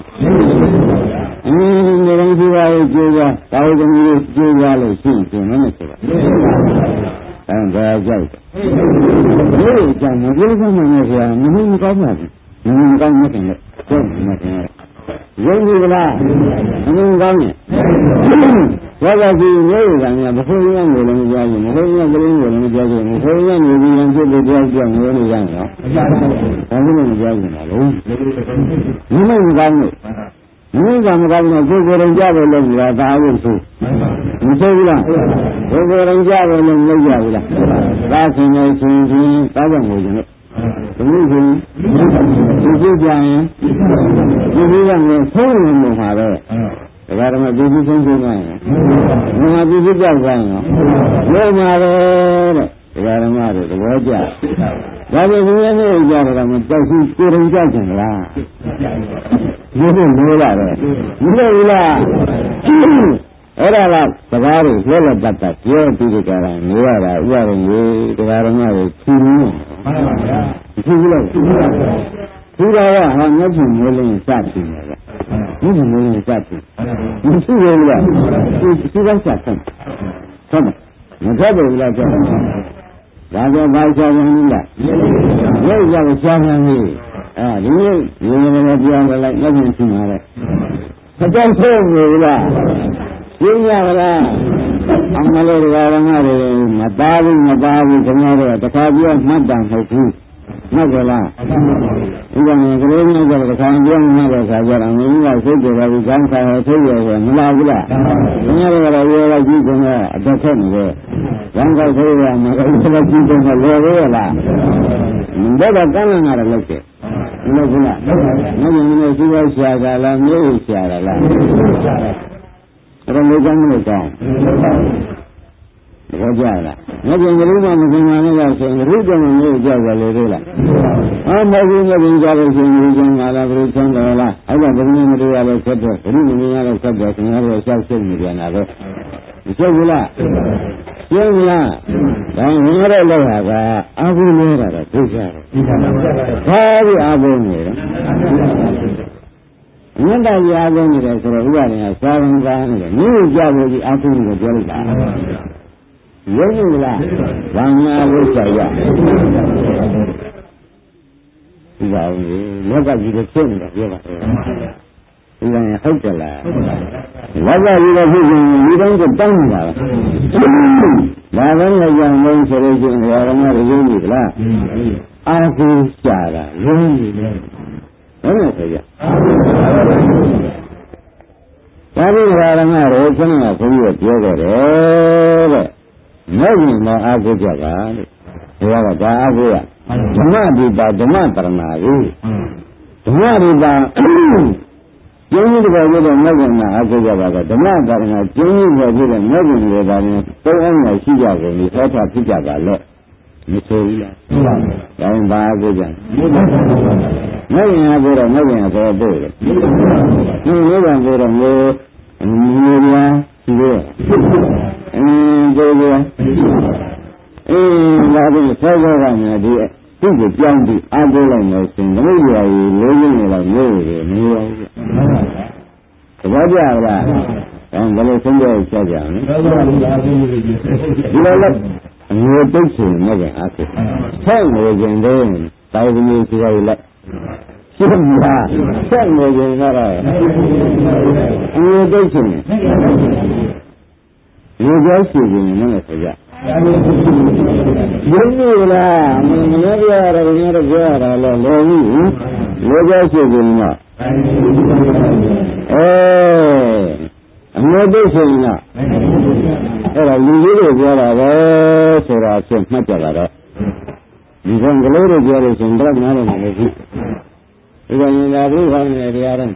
နေရင်ဒီပါရဲ့ကျိုးကသာဝတ္တမျိုးကျိုးကြလို့ရှိရင်မနဲ့ဆိုတာဒါကြောက်တယ်ဒီကြောင့်မပြောစမ်းနေကြမင်းမကောင်းပါဘူးမင်းကောင်းမတင်လို့ကျုပ်မတင်ရုံးကြီးကလားမင်းကောင်းရင်ဘာသာကြီးမျိုးကလည်းမဟုတ်ရင်ငိုလည်းမကြားဘူးမဟုတ်ရင်ကလေးငိုလည်းမကြားဘူးမဟုတ်ရင်နေပြီးရင်ဖြစ်လို့ကြောက်ကြောက်ငိုနေကြတယ်ဒါလည်းမကြားဘူးလားလို့မင်းကောင်းလို့မင်းကမကောင်းတော့ကိုယ်ကိုယ်ရင်ကြားလို့လို့ဆိုတာဒါအဟုတ်ဆိုမဆိုဘူးလားကိုယ်ကိုယ်ရင်ကြားလို့လို့လုပ်ကြဘူးလားဒါဆင်းနေချင်းချင်းတောက်ကြငိုခြင်းလို့ဒီလိုဆိုဒီကြရင်ဒီလိုကလည်းဆုံးနေမှာပဲဒါကြတော့ဒီဆုံးဆုံးနိုင်တယ်ငါဒီကြောက်ဆိုင်ရောလို့မှာပဲတဲ့ဒါကြတော့သဘောကျဒါပေမဲ့ဒီနေ့ကြားတော့မကြောက်ဘူးကိုယ်ရင်ကြောက်ကြင်လားဒီလိုလိုလာတယ်မလို့ဘူးလားအဲ့ဒါကစကားတွေလွတ်လပ်ပတ်ပတ်ပြောပြီးကြတာနေရတာဥပဒေကြီးတရားတော်များကိုဖြူနေမှန်ပါဗျာဖြူလို့ဖြူတာကဟာမျက်ဖြူမျိုးလေးစဖြူနေတယ်မျက်ဖြူမျိုးလေးစဖြူမရှိဘူးလားဖြူကစဆန်းဟုတ်မထွက်ဘူးလားကြောက်ဒါကြောင့်ဘာချမ်းနေလဲရုပ်ရောက်ချမ်းနေဒီနေ့ရေရေနဲ့ပြောရလိုက်မျက်ဖြူဖြူနေတယ်အကြောင်းဆုံးနေလားရှင်းရလားအမလေးဓမ္မတွေမသားဘူးခင်ဗျားတို့တခါပြောမှတ်တာမဟုတ်ဘူးမှတ်ကြလားဒီကနေ့ကလေးမျိုးကတခါပြောမှတ်တဲ့ခါကျတော့မင်းကစိတ်ကြပါဘူးကောင်းခါရသိရဆိုမလားဘူးလားခင်ဗျားတို့ကတော့ရောလိုက်ကြည့်ကြတော့အတက်ဆက်နေတယ်ကောင်းခါသိရမှာလည်းကြည့်ကြတော့လောရလားဘယ်တော့ကမ်းလာတာလဲတဲ့မလို့ဘူးလားမင်းလည်းရှိရရှာတာလားမျိုးရှာတာလားအဲ့ဒါလေးကောင်းမလို့ကောင်းဘောကြလားငါပြန်ကြလို့မှမခင်ပါနဲ့လားဆိုရင်ရုပ်ကမျိုးကြောက်ကြလေသေးလားမဟုတ်ဘူးငါပြန်ကြလို့ရှိရင်ရုပ်ကငါလားဘယ်လိုချမ်းတယ်လားအဲ့ဒါဘယ်လိုမတွေ့ရလဲဆက်တော့ဘယ်လိုမမြင်ရလဲဆက်တော့ခင်ဗျားတို့ရှောက်ရှုပ်နေပြန်တာပဲမရှုပ်ဘူးလားရှင်းဘူးလားဒါဝင်ရတဲ့လောက်ဟာကအာဟုနေတာတော့ဒုက္ခတော့ဘာပြီးအာဟုနေတော့မြတ်တရားအားလုံးနေတယ်ဆိုတော့ဥပဒေကစာရင်ကားနေတယ်မြို့ကြဖို့ဒီအာထုကိုပြောလိုက်တာရုပ်လို့လားဘာမှလို့ဆက်ရဒီပါဦးလောကကြီးကိုဖြစ်နေတာပြောပါဦးဒီကနေ့ဟုတ်တယ်လားလောကကြီးကိုဖြစ်ရင်ဒီတိုင်းကိုတောင်းနေတာဒါပဲလည်းကြောင့်မင်းဆိုလို့ရှိရင်ဓမ္မတွေယုံကြည်လားအာဟုရှာတာယုံကြည်တယ်ဟုတ်တယ်ဆိုကြဒါပြီးဓမ္မတွေခဏကဘုရားပြောခဲ့တယ်တဲ့မဲ့ရင်တော့အာဟုကြပါလို့ဘုရားကဒါအာဟုရဓမ္မဒီပါဓမ္မပရဏာကိုဓမ္မဒီပါကျင်းကြီးတော်ပြတဲ့မဲ့ရင်မှာအာဟုကြပါကဓမ္မပရဏာကျင်းကြီးတော်ပြတဲ့မဲ့ရင်တွေပါရင်သုံးအောင်ရရှိကြကုန်ဒီသောတာဖြစ်ကြပါလေမဆိုဘူးလားဟုတ်ပါဘူး။ဒါရင်ဘာအာဟုကြမဲ့ရင်အာဟုတော့မဲ့ရင်ဆိုတော့ဒီမဲ့ရင်ဆိုတော့မျိုးများရှိတယ်ဒီလိုလာပြီးဆောက်ရမယ်ဒီသူ့ကိုကြောင်းပြီးအားကိုးလိုက်မယ်ဆိုရင်သမုဒ္ဒရာကြီးလေးလေးနဲ့တော့မျိုးတယ်မရောဘူး။သဘောကျလား။ဒါဘယ်လိုဆုံးဖြတ်ချက်ကြအောင်လဲ။ဒီလိုလဲအငြိုတိတ်ချင်မဲ့ကြအားဖြင့်ဆက်နေကြတဲ့တာဝတိစီရိုက်လိုက်ရှင်းလားဆက်နေကြတော့အငြိုတိတ်ချင်ရေကြောရှိခြင်းနဲ့ဆိုကြယုံကြည်လားမင်းပြောရတယ်ဘယ်လိုပြောရတာလဲလောဘူးရေကြောရှိခြင်းနဲ့အငြိုတိတ်ချင်လားအဲ့ဒါလူကြီးတွေပြောတာပဲဆိုတာအဖြစ်မှတ်ကြပါတော့ဒီကံကလေးတွေပြောလို့ရှင်တော့နားလည်းမလို့ဘူးဒီကရင်သာဘူးခေါင်းနေတရားတော့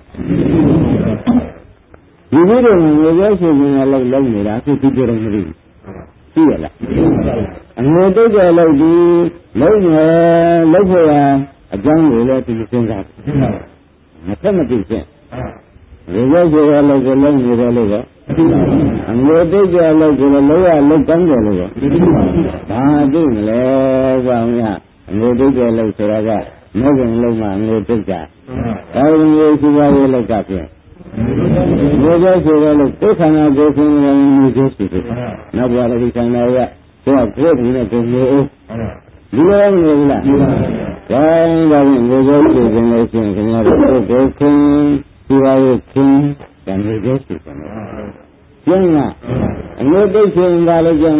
ဒီလိုတွေငွေပြောရှင်ရှင်လည်းလုံးနေတာအခုဒီကြတယ်မသိဘူးသိရလားအငွေတိတ်ကြလို့ဒီလုံးနေလုံးဖို့ရအကြောင်းတွေလည်းဒီစဉ်းစားမဆက်မသိချင်းရေရောရေရောလို့လုံးနေတယ်လို့အငွေတိတ်ကြလို့ဒီလိုလုံးရလုံးကမ်းတယ်လို့ဘာသိမလဲကွာမင်းအငွေတိတ်ကြလို့ဆိုတာကမဲ့ခင်လုံးမှာငွေတိတ်ကြဒါဝင်ငွေစီပါရေးလောက်ကဖြင့်ရေရောဆိုတော့လို့ကိုယ်ခန္ဓာကိုယ်ရှင်နေနေသေးရှိတယ်နောက်ဘဝတိခန္ဓာရတော့ကိုယ်ဒီနဲ့ကိုယ်နေဦးဒီလိုနေဘူးလားဒါရင်ငွေရောစီခြင်းလို့ရှိရင်ခင်ဗျားတို့ကိုယ်ခင်စီပါရေးခင်တန်နေသေးရှိတယ်ကျင်းကအငြိုတိတ်ရှင်ပါလို့ကျင်း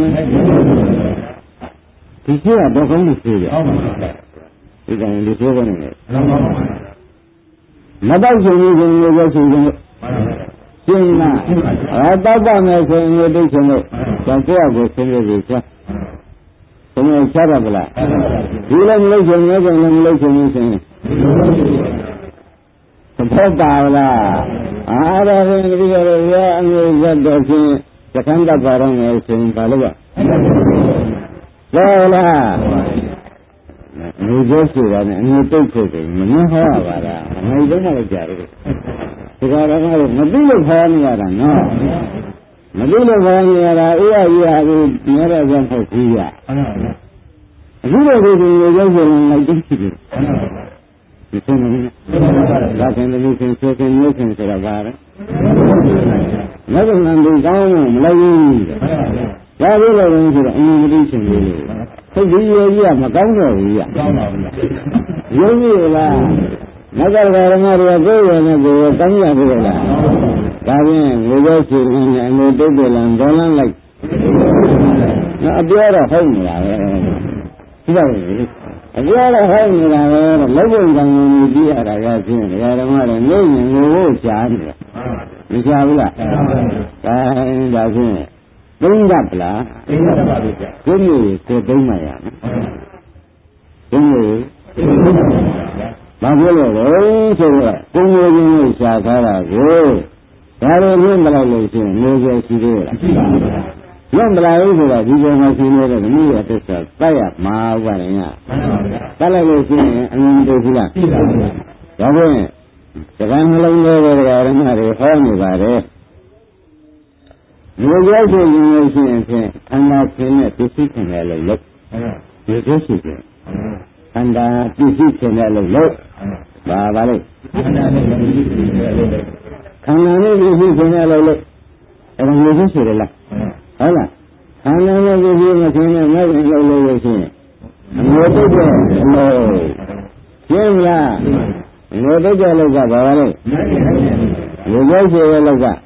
ဒီရှိကတော့ကောင်းလို့ရှိတယ်ဒီကံဒီဆိုးကနေမတော့ရှင်ကြီးကိုငြိုရောရှင်ခြင်းကျင်းကတောက်ပါမယ်ဆိုရင်ငြိုတိတ်ရှင်လို့ကြောင့်ကိုယ့်အကိုဆင်းရဲပြီချာဆင်းရဲချရပါလားဒီလည်းမလို့ရှင်ငြိုကြလည်းမလို့ရှင်ရှင်သဘောပါလားအားရရင်ဒီလိုရအငြိုရတော့ချင်းသခန်းတပါတော့ငယ်ရှင်ဘာလို့လဲဟုတ်လားလူကျိုးဆိုတာနဲ့အငြိတိတ်ဖို့တယ်မနှဟောရပါလားအငြိတုံးမှလည်းကြားတယ်ဒီကတော့ကတော့မသိလို့ခေါ်နေရတာနော်မသိလို့ခေါ်နေရတာအေးရရဘူးမြဲတဲ့ကြောင့်ဖို့ကြီးရအခုတော့ဒီလိုရောက်ရင်လိုက်သိရှိတယ်ဒီစင်းနေဒါကလည်းဒီစင်းဆိုတဲ့မျိုးစင်းဆိုတာပါပဲမဂ္ဂမန္တိကောင်းမလိုက်ဘူးဒါလေးလည်းဆိုတော့အင်းမသိရှင်လေးလို့သိဒီရဲ့ကြီးကမကောင်းတော့ဘူးကြီးကောင်းပါဘူးယုံကြည်လားမဂ္ဂရဓမ္မတွေကကိုယ်ရနဲ့ကိုယ်ကောင်းရပြီလားဒါဖြင့်ငွေကြောရှိနေအမှုတုတ်တယ်လမ်းဒေါ်လန်းလိုက်နော်အပြောတော့ဟုတ်နေတာပဲဒီပါလေအပြောတော့ဟုတ်နေတာပဲလောက်ပုံကံကိုကြည့်ရတာကဖြင့်ဓမ္မတွေငုံငိုဖို့ရှားနေတာမရှားဘူးလားဒါဖြင့်သုံးတတ်လားသုံးတတ်ပါပြီဗျာကိုမျိုးကိုသုံးမှရမယ်ကိုမျိုးဘာဖြစ်လို့လဲဆိုတော့ကိုမျိုးချင်းကိုရှားထားတာကိုဒါလိုမျိုးမလိုက်လို့ရှိရင်မျိုးကျရှိသေးလားရှိပါဘူးဗျာမလာဘူးဆိုတော့ဒီကောင်မှရှိနေတဲ့မိရဲ့အသက်ဆက်တိုက်ရမှာဥပါဒညာတိုက်လိုက်လို့ရှိရင်အမြင်တူဘူးလားရှိပါဘူးဒါဖြင့်စကားနှလုံးလေးတွေဓမ္မတွေဟောနေပါတယ်ဒီလိုဆိုရင်လို့ရှိရင်ဖြင့်ခန္ဓာရှင်နဲ့ပစ္စည်းခင်တယ်လို့လုပ်ဒီလိုရှိတယ်ခန္ဓာပစ္စည်းခင်တယ်လို့လုပ်ပါလေခန္ဓာနဲ့ပစ္စည်းခင်တယ်လို့ခန္ဓာနဲ့ပစ္စည်းခင်တယ်လို့လုပ်အဲ့ဒါမျိုးရှိတယ်လားဟုတ်လားခန္ဓာနဲ့ပစ္စည်းမခင်နဲ့မဲ့လုပ်လို့ရှိရင်အမျိုးတုတ်တဲ့အလို့ရှင်းလားငိုတိတ်တဲ့လောက်ကဘာလဲလူကျိုးရှိတဲ့လောက်က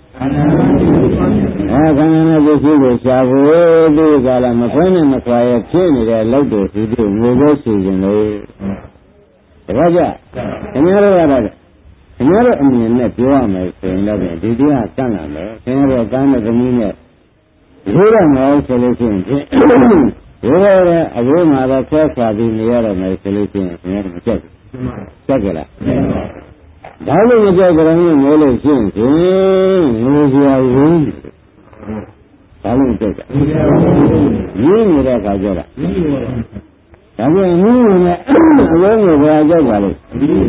ခန္ဓာနဲ့ပစ္စည်းကိုရှာဖို့ဒီကလာမခွင်းနဲ့မခွာရဖြစ်နေတဲ့လောက်တွေဒီလိုငိုကျိုးရှိခြင်းလေဒါကြခင်ဗျားတို့ကတော့ခင်ဗျားတို့အမြင်နဲ့ပြောရမယ်ဆိုရင်တော့ဒီတရားကန့်လာမယ်ခင်ဗျားတို့ကမ်းတဲ့သမီးနဲ့ရိုးရမယ်ဆိုလို့ရှိရင်ရိုးရတဲ့အဝိမာတော့ဆွဲခါပြီးနေရတော့မယ်ဆိုလို့ရှိရင်ခင်ဗျားတို့မကြက်ဘူးကြက်ကြလားဒါလို့မကြက်ကြတော့ငိုလို့ရှိရင်ငိုစရာရင်းဒါလို့ကြက်ကြရင်းနေတဲ့အခါကျတော့ဒါပြန်ရင်းနေတဲ့အလုံးကိုဘာကြက်ပါလဲ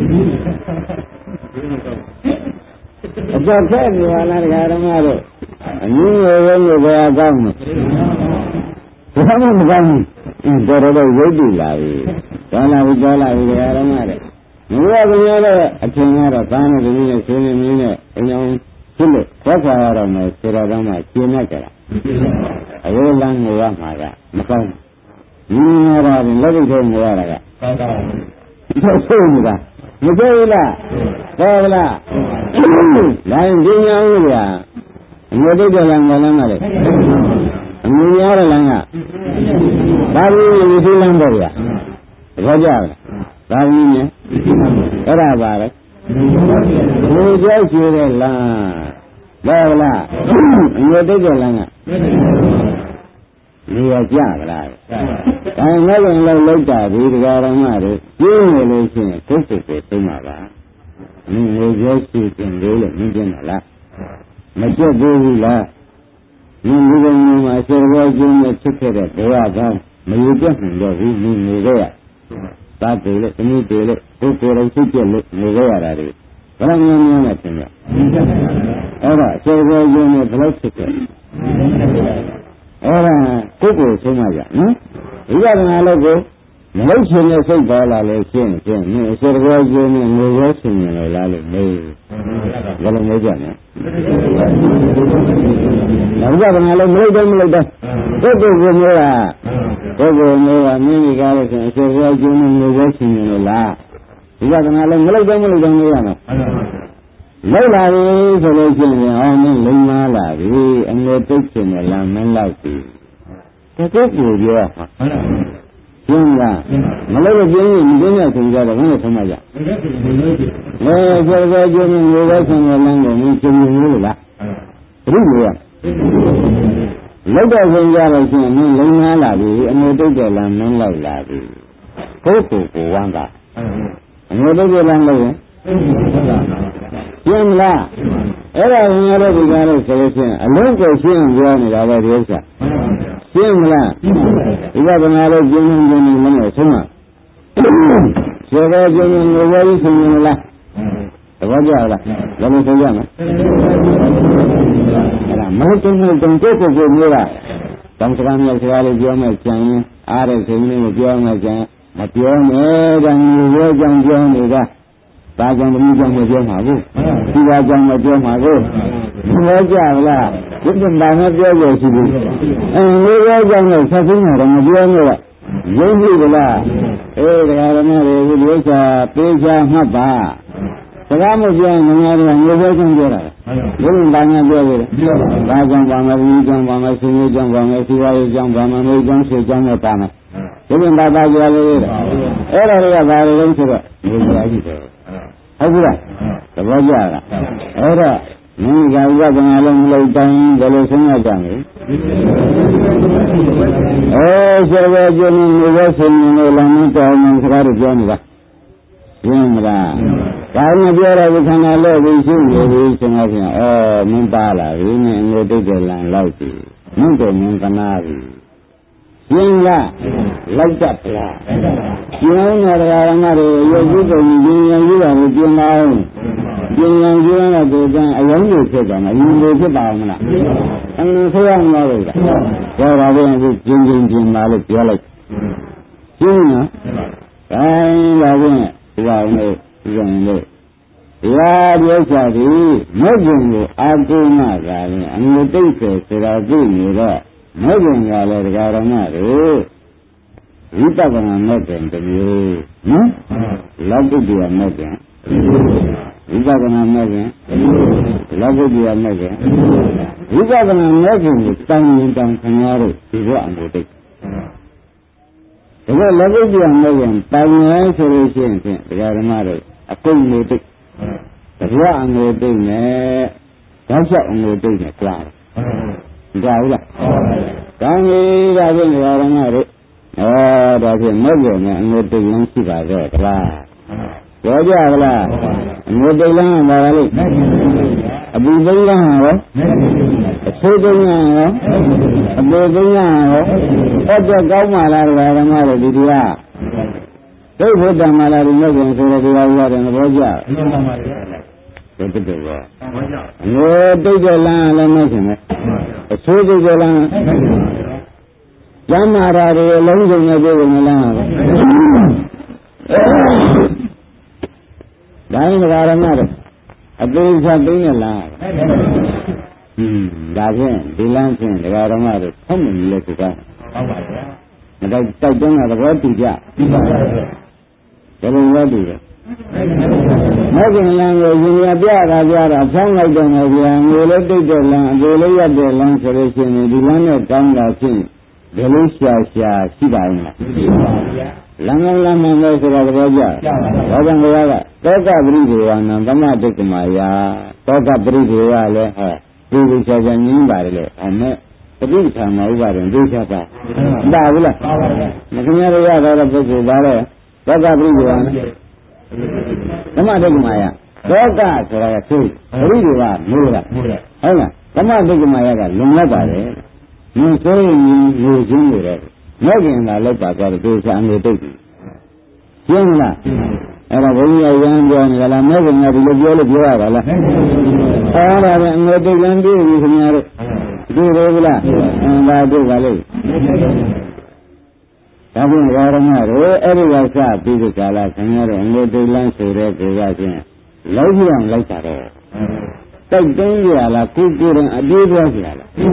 အကြက်ခဲ့နေပါလားတရားဓမ္မတို့အနည်းငယ်ရုံးကိုဘာကောင်းလဲဘာမှမကောင်းဘူးတော်တော်ရုပ်တည်လာပြီကျော်လာပြီတရားဓမ္မတို့ငါကခင်ဗျားတို့အထင်ကတော့ဘာနဲ့ဒီနဲ့ဆွေးနွေးနေတဲ့အကြောင်းဖြစ်လို့သက်သာရတော့မယ်ဆိုတော့မှရှင်းနေကြတာအယုလန်းငိုရမှာကမကောင်းဘူးညီငါတော့လက်ပိတ်ထဲငိုရတာကကောင်းတယ်ဆိုနေတာမကြိုးလားတော်လားလိုင်းဒီညာဦးဗျာအငိုတိတ်ကြလန်းကလည်းမလေးအငိုရရလန်းကဘာလို့ဒီလန်းတော့ဗျာသဘောကျလားဒါကြီးနဲ့အဲ့ဒါပါလေဘုရားရှိတဲ့လမ်းတော့လားအငိုတိတ်ကြလန်းကနေရကြကလားဒါငါ့ရင်လည်းလောက်တာဒီတရားဓမ္မတွေပြင်းနေလို့ရှိရင်ကိုယ်စိတ်ကိုသိမှာပါငိုကြောရှိခြင်းလေးလို့မြင်ကြလားမကြက်ဘူးလားဒီလူတွေမှာစေဘောကျင်းနဲ့ဖြစ်ခဲ့တဲ့ဘဝကောင်းမယူပြတ်နိုင်တော့ဘူးနေခဲ့ရတာတူလို့သမီးတူလို့ကိုယ်ကိုယ်တိုင်ဖြစ်ပြလို့နေခဲ့ရတာတွေဘယ်လိုမျိုးမျိုးနဲ့သင်ရအဲ့ဒါစေဘောကျင်းနဲ့ဘယ်လိုဖြစ်ခဲ့အဲ့ဒါကိုယ်ကိုယ်ဆုံးမကြနော်ဒီကငါလို့ကိုမလို့ရှင်တဲ့စိတ်ပေါ်လာလို့ရှင်းရှင်းနေစေဘောကျင်းနဲ့ငိုရောရှင်နေလို့လားလို့နေဘယ်လိုမျိုးကြလဲနောက်ကငါလည်းမလိုက်တော့ကိုယ့်ကိုယ်ကိုမျိုးတာကိုယ့်ကိုယ်မျိုးကမင်းကြီးကားလို့ဆိုရင်စေဘောကျင်းနဲ့ငိုရောရှင်နေလို့လားဒီကငါလည်းမလိုက်တော့မျိုးရမယ်လောက်လာပြီဆိုလို့ရှိရင်အော်မင်းလိမ္မာလာပြီအငယ်တိတ်ချင်တယ်လားမင်းလောက်ပြီတကယ်ကိုပြောမှာရှင်းလားမလို့ပြင်းရင်ဒီနေ့ဆိုကြတော့ဘယ်လိုဆုံးမကြလဲကျော်ကျော်ကျင်းငိုရောရှင်နေလမ်းကိုမင်းကျင်းနေလို့လားဘုရားလောက်တော့ဆိုကြတော့ရှင်မင်းလိမ္မာလာပြီအငယ်တိတ်တယ်လားမင်းလောက်လာပြီကိုယ့်ကိုယ်ကိုဝမ်းသာအငယ်တိတ်တယ်လားလို့ရှင်းလားအဲ့ဒါငါတို့ဒီကားလို့ဆိုလို့ရှိရင်အလုံးကိုရှင်းပြောနေတာပဲဒီဥစ္စာရှင်းမလားဒီကဗမာတို့ကျင်းနေမလို့ဆုံးမကျေတော်ကျင်းနေလို့ဝယ်ပြီးဆုံးနေလားသဘောကျလားဘယ်လိုဆိုရမလဲအဲ့ဒါမဟုတ်တုံးကိုမျိုးတာတောင်စကားမျိုးစကားလေးပြောမယ်ကြံရင်အားတဲ့စိတ်လေးကိုပြောမယ်ကြံမပြောနဲ့ကမျိုးရောကြောင်ပြောနေတာဒါကြောင့်သမီးကြောင့်မပြောမှာဘူးဒီပါကြောင့်မပြောမှာကိုသဘောကျလားဒီကဘာနဲ့ပြောလို့ရှိဘူးမျိုးရောကြောင့်လည်းဆက်ပြီးတော့မပြောနဲ့တော့ရင်းပြီလားတရားဓမ္မတွေကိုဒီဥစ္စာပေးချမှတ်ပါစကားမပြောရင်ငါတို့မျိုးရောကြောင့်ပြောတာဘယ်လိုဘာနဲ့ပြောလဲဒါကြောင့်ပါမယ်ဒီကြောင့်ပါမယ်ဆင်းရဲကြောင့်ပါမယ်စီဝါရေးကြောင့်ပါမယ်မျိုးကြောင့်ဆွေကြောင့်နဲ့ပါမယ်ဒီလိုဘာသာပြောလို့အဲ့ဒါတွေကဘာလို့လဲဆိုတော့မျိုးရောကြီးတယ်ဟုတ်ပြီလားသဘောကျလားအဲ့တော့မင်းကဥပဒနာလုံးမလို့တိုင်းဘယ်လိုဆုံးရကြမလဲဆောဘကျင်းနေရဆုံးနေလို့လည်းမတော်ဘူးစကားတွေပြောနေတာရှင်းမလားဒါနဲ့ပြောတော့ခန္ဓာလို့ပြီးရှိနေပြီဆိုတော့ပြန်မင်းပါလာပြီမင်းငိုတိတ်တယ်လမ်းလောက်ပြီမင်းတို့မင်းကနာပြီရှင်းလားလိုက်တတ်လားရှင်းနေတဲ့ဓမ္မတွေရုပ်ကြီးပုံကြီးဉာဏ်ကြီးတာကိုကျင်းအောင်ကျင်းရင်ကျင်းတဲ့ကိုယ်ကအယုံကြီးဖြစ်သွားမှာယဉ်ကြီးဖြစ်ပါအောင်မလားအင်းဆိုရမှာလို့ပြောတာပဲအခုကျင်းပါလို့ပြောလိုက်ရှင်းနော်ဒါရင်ဒီကောင်လေးဒီကောင်လေးတရားပြောချသည်မဂ္ဂင်ကိုအာကုမကလည်းအမြဲတိတ်တယ်ဆိုတာသိနေတော့မဂ္ဂင်ကလည်းတရားဓမ္မတွေဝိပဿနာမဲ့တယ်တမျိုးနော်လောကုတ္တရာမဲ့တယ်ဝိပဿနာမဲ့တယ်လောကုတ္တရာမဲ့တယ်ဝိပဿနာမဲ့ခြင်းကိုတောင်းရင်တောင်းခင်ဗျားတို့ဒီဘက်အမှုတိတ်ဒါကလောကုတ္တရာမဲ့ခြင်းတောင်းရဲဆိုလို့ရှိရင်တရားဓမ္မတို့အကုန်မှုတိတ်တရားအမှုတိတ်နဲ့ဓာတ်ချက်အမှုတိတ်နဲ့ကြွားတယ်ကြားဘူးလားကောင်းပြီဒါဖြင့်တရားဓမ္မတို့ဒါဖြင့်မဲ့ခြင်းနဲ့အမှုတိတ်လုံးရှိပါတော့တလားပြောကြကလားအမှုတိတ်လုံးကဘာလဲအပူသိမ်းလားရောအဆိုးသိမ်းလားရောအပူသိမ်းလားရောအဲ့ဒါကောင်းမှလားဓမ္မတို့ဒီတရားသိဖို့တမလားဒီမဲ့ခြင်းဆိုတဲ့တရားရတယ်ဘောကြတိတ်တယ်ရောအငိုတိတ်ကြလားလည်းမဲ့ခြင်းပဲအဆိုးတိတ်ကြလားကျမ်းမာရာတွေလုံးစုံနဲ့ပြေကုန်မလားဒါရင်ဓမ္မတို့အသေးစားသိနေလားဒါဖြင့်ဒီလမ်းဖြင့်တရားဓမ္မတို့ဖုံးနေလေသူကဟုတ်ပါဗျာမတိုက်တုံးတာသဘောတူကြဘယ်လိုလဲတူလဲမဂ္ဂင်လမ်းကိုရင်ရပြတာဖောင်းလိုက်တော့မှဗျာငိုလေးတိတ်တဲ့လမ်းအကိုလေးရက်တဲ့လမ်းဆိုလို့ရှိရင်ဒီလမ်းနဲ့ကောင်းတာဖြင့်ဘယ်လိုရှာရှိပါ့မလားရှိပါဗျာလမ်းကောင်းလမ်းမှန်လို့ဆိုတာသဘောကျဘာကြောင့်လဲကတောကပရိဒေဝနာသမတိကမာယာတောကပရိဒေဝလည်းဟောဒီလိုရှာညင်းပါတယ်လေအမေပဋိဌာန်မှာဥပါဒံဒုက္ခပါဒါဘူးလားမခင်ရရတာတဲ့ပုဂ္ဂိုလ်ပါလေတောကပရိဒေဝနာသမတိကမာယာတောကဆိုတာကသိပရိဒေဝမိုးလားဟုတ်လားသမတိကမာယာကလုံလောက်ပါတယ်မင်းဆိုရင်လူချင်းတွေတဲ့မဲ့ခင်လာလောက်ပါကြတယ်ဒီစာအငွေတိတ်ကြီးရှင်းလားအဲ့ဒါဘုန်းကြီးရမ်းပြောနေကြလားမဲ့ခင်ကဒီလိုပြောလို့ပြောရပါလားအဲ့ဒါပဲအငွေတိတ်ရမ်းပြီးပြီခင်ဗျားတို့ဒီလိုကလားဒါတို့ကလေဒါဖြင့်ဓမ္မတို့အဲ့ဒီကစပြီးဒီကာလခင်ဗျားတို့အငွေတိတ်လမ်းဆိုတဲ့ကိုကချင်းလောက်ပြအောင်လိုက်တာတော့တိုက်တုံးရလားကိုယ်ရင်အပြေးပြောကြရလားဒီ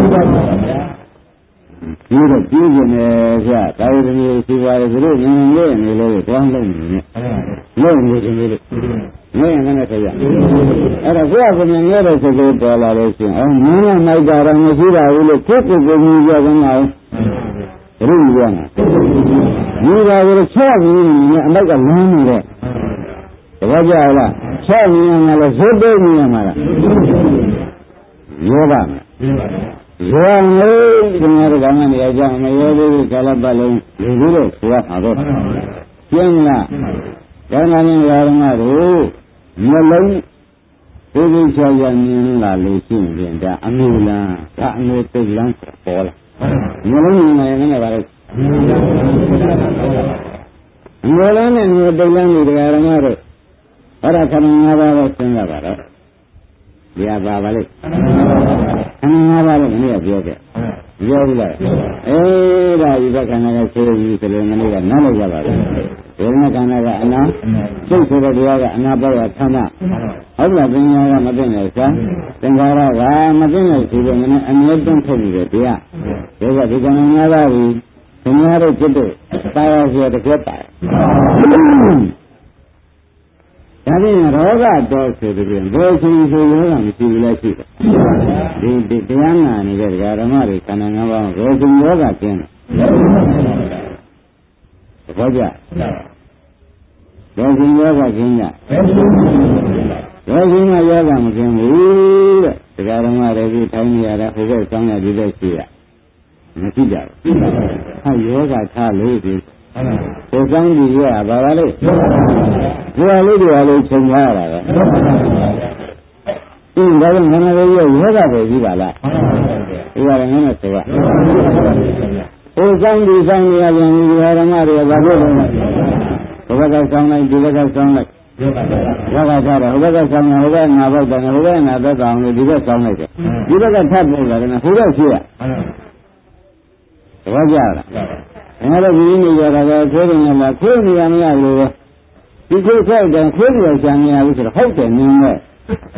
တော့ပြေးနေကြဒါရည်မျိုးရှိပါတယ်သူတို့ငင်းနေနေလို့တောင်းလုံးနေနဲ့လုံးနေတယ်လို့ငင်းနေတယ်ဆိုရအဲ့တော့ကိုယ့်အကူငင်းရတဲ့စိတ်ကိုပေါ်လာလို့ရှိရင်အော်မင်းကမိုက်တာတော့မရှိပါဘူးလို့ကိုယ့်ကိုယ်ကိုကြီးပြောကြမှာဘယ်လိုပြောမှာဒီပါကိုချက်ပြီးနေအမိုက်ကလမ်းနေတဲ့တပည့်ကြလားချက်ပြီးနေလားဇွတ်သိနေမှာလားရောပါမယ်ရောနေဒီမှာကမှနေကြမရောသေးကာလပတ်လုံးလူကြီးတို့ဆိုရပါတော့ကျင်းလားဒါမှမဟုတ်ဓမ္မတို့မလုံးဒီကိစ္စရမြင်လာလို့ရှိရင်ဒါအမှုလားဒါအမှုသိလန်းပေါ်လာမလုံးနေနေပါလေမလုံးနဲ့မျိုးသိလန်းနေတရားဓမ္မတို့အဲ့ဒါခဏ၅ပါးပဲစဉ်းစားပါတော့ဒီပါပါလေခဏ၅ပါးလည်းမင်းကပြောခဲ့ပြောဘူးလားအေးဒါဒီဘက်ကနာကဆိုရင်ဆိုလို့မင်းကနားလို့ရပါဘူးဝေဒနာကနာကအနာစိတ်ဆိုတဲ့တရားကအနာဘောရဌာနဟုတ်လားပညာကမသိနိုင်စားသင်္ခါရကမသိနိုင်ဆိုတော့မင်းအမြဲတမ်းထုတ်နေတယ်တရားဒါကဒီကံ၅ပါးကိုသင်္ခါရจิตတို့တာယာဆိုတဲ့ကြက်ပါဒါဖြင့်ရောဂတော့ဆိုတဲ့ဘယ်ချိန်ဆိုရောဂမရှိဘူးလဲရှိတယ်ဒီတရားနာနေတဲ့ဓမ္မတွေခန္ဓာ၅ပါးဘယ်ချိန်ရောဂကျင်းလဲဘောကြဘယ်ချိန်ရောဂကျင်းကြဘယ်ချိန်မှရောဂမကျင်းဘူးတဲ့တရားဓမ္မတွေထိုင်နေရတာဟိုဘက်ဆောင်းရဒီဘက်ရှိရမရှိကြဘူးဟာယောဂထားလို့ဒီကိုယ်ကောင်းကြီးရပါပါလေဒီဟာလေးတွေလည်းချိန်ရတာပဲဒါကြောင့်ခန္ဓာကိုယ်ရဲ့ယောဂပဲကြီးပါလားဒီကလည်းငါနဲ့ဆိုရကိုယ်ကောင်းကြီးဆောင်ရပြန်ဒီဓမ္မတွေကဘာလို့လဲဘုရားကဆောင်းလိုက်ဒီဘက်ကဆောင်းလိုက်ယောဂကြတော့ဟိုဘက်ကဆောင်းရဟိုဘက်ငါဘက်တယ်ဟိုဘက်ငါသက်ကောင်လို့ဒီဘက်ဆောင်းလိုက်တယ်ဒီဘက်ကထပ်နေတယ်ဟိုဘက်ရှိရဘောကြလားငါတို့ဒီနေ့ကြတာကခိုးတယ်လားခိုးနေရမရလို့ပဲဒီခိုးခိုက်တယ်ခိုးနေရချင်နေရဘူးဆိုတော့ဟုတ်တယ်နင်းနဲ့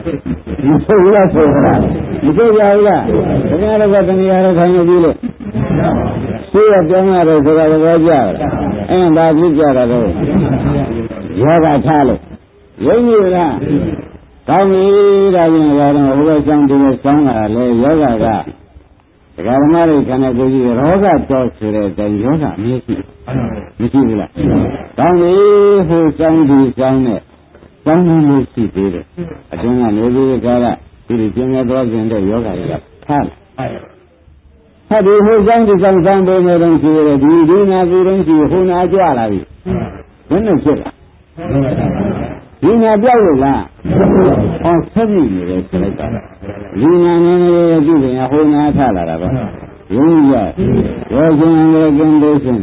မဆိုးရဆိုတာမဆိုးရဘူးလားခင်ဗျားတို့ကတဏှာရခိုင်းနေပြီလို့ရှိရပြောင်းရတယ်ဆိုတာသဘောကျလားဒါပြကြတာတော့ယောဂထားလို့ယုံကြည်လားကောင်းပြီဒါပြင်တော့ဟိုဘက်ဆောင်ဒီဘက်ဆောင်လာလေယောဂကဒကာဓမ္မတွေခန္ဓာကိုယ်ကြီးရောဂတော့ဆိုတဲ့အတိုင်းယောဂမရှိဘူးလားကောင်းပြီဟိုဆောင်ဒီဆောင်နဲ့ကောင်းလို့ရှိသေးတယ်အတွင်းကနေပြီးကားကဒီကျင်းရတော့ကျင်တဲ့ယောဂတွေကထားတယ်ဒီဟိုဆောင်ဒီဆောင်ဆောင်ပေးနေတော့ရှိရတယ်ဒီနာကူတော့ရှိဟိုနာကြွလာပြီဘယ်နဲ့ဖြစ်လားဒီနာပြောက်လို့လားဆက်ပြီးနေတယ်ဆိုလိုက်တာဒီနာနေနေကြည့်ရင်ဟိုနာထလာတာပါရင်းရရောခြင်းရောကျင်းလို့ရှင်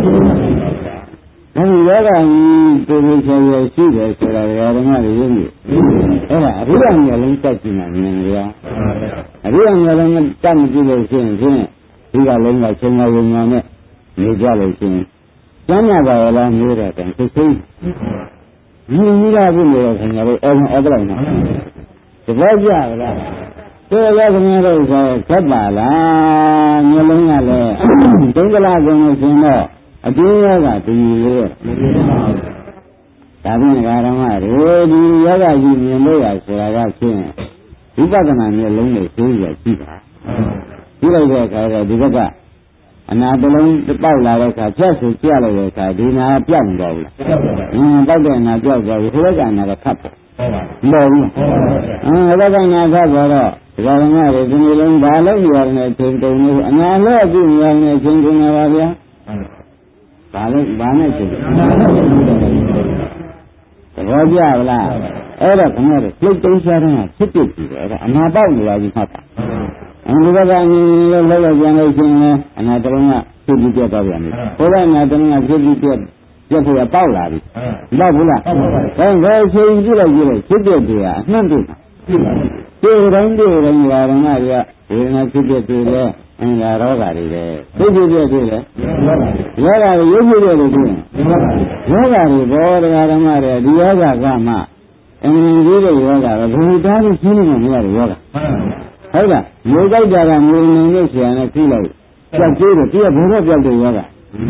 အဲဒီယောဂကြီးကိုယ်ကိုယ်ရရှိတယ်ဆိုတာဓမ္မတွေရင်းပြီအဲ့ဒါအရိယာမျိုးလုံးတက်ကြည့်နေမြင်ကြအရိယာမျိုးလုံးတက်မကြည့်လို့ရှိရင်ဒီကလုံးကချင်းမဝိညာဉ်နဲ့နေကြလို့ရှိရင်ကျမ်းစာပါလားမျိုးတဲ့တိုင်သိသိမြင်ရဘူးလို့ခင်ဗျားတို့အဲ့ဒါလိုက်နော်တပည့်ကြလားတော်ရခင်ဗျားတို့ဆိုသက်ပါလားမျိုးလုံးကလည်းဒုက္ခလာကုန်လို့ရှင်တော့အကျိုးယောဂဒီလိုဒါပြင်ဓမ္မတွေဒီယောဂကြီးမြင်လို့ရဆိုတာကဖြင့်ဝိပဿနာမျိုးလုံးနဲ့သိရရှိတာဒီလိုက်တဲ့အခါကျဒီဘက်ကအနာတလုံးပေါက်လာတဲ့အခါဖြတ်ဆူကြလိုက်တဲ့အခါဒီနာပြောက်သွားဘူးပေါက်တဲ့နာပြောက်သွားပြီခရကနာကခတ်ပေါ့မဟုတ်ဘူးခရကနာခတ်သွားတော့ဒီကနေ့တွေဒီလိုလုံးဘာလို့ရနေချိန်တုံလို့အနာလို့အပြည့်ရနေချိန်တုံပါဗျာဘာနဲ့ချိန်သဘောကျလားအဲ့ဒါခင်ဗျားတို့ပြိတ်တုံးရှားတဲ့ဖြစ်ဖြစ်ကြည့်တယ်အဲ့ဒါအနာပေါက်နေရကြီးမှတ်တာဒီဘက်ကနေလို့လောက်ပြန်လို့ရှိရင်အနာတလုံးကဖြစ်ပြီးပြတ်သွားပြန်ပြီဘုရားနာတလုံးကဖြစ်ပြီးပြတ်ဖို့ပေါက်လာပြီပေါက်ဘူးလားဘယ်ချိန်ကြည့်လိုက်ဖြစ်ပြတယ်ကအနှံ့တွေ့တာတွေ့တိုင်းဓမ္မတွေကဝေဒနာဖြစ်ပြတယ်လေအင်္ဂါရောဂါတွေလေဖြစ်ပြတယ်လေယောဂါတွေရုပ်ဖြစ်တယ်လို့ပြောယောဂါတွေဘောဓမ္မတွေဒီယောဂါကမှအင်းကြီးတဲ့ယောဂါပဲဘယ်လိုသားလို့ရှင်းနေမှာမရတဲ့ယောဂါဟုတ်လားမျိုးကြိုက်တာကမျိုးနေလို့ဆရာနဲ့ကြည့်လိုက်ကြောက်ကြည့်တယ်ဒီကဘယ်တော့ကြောက်တယ်ယောဂါ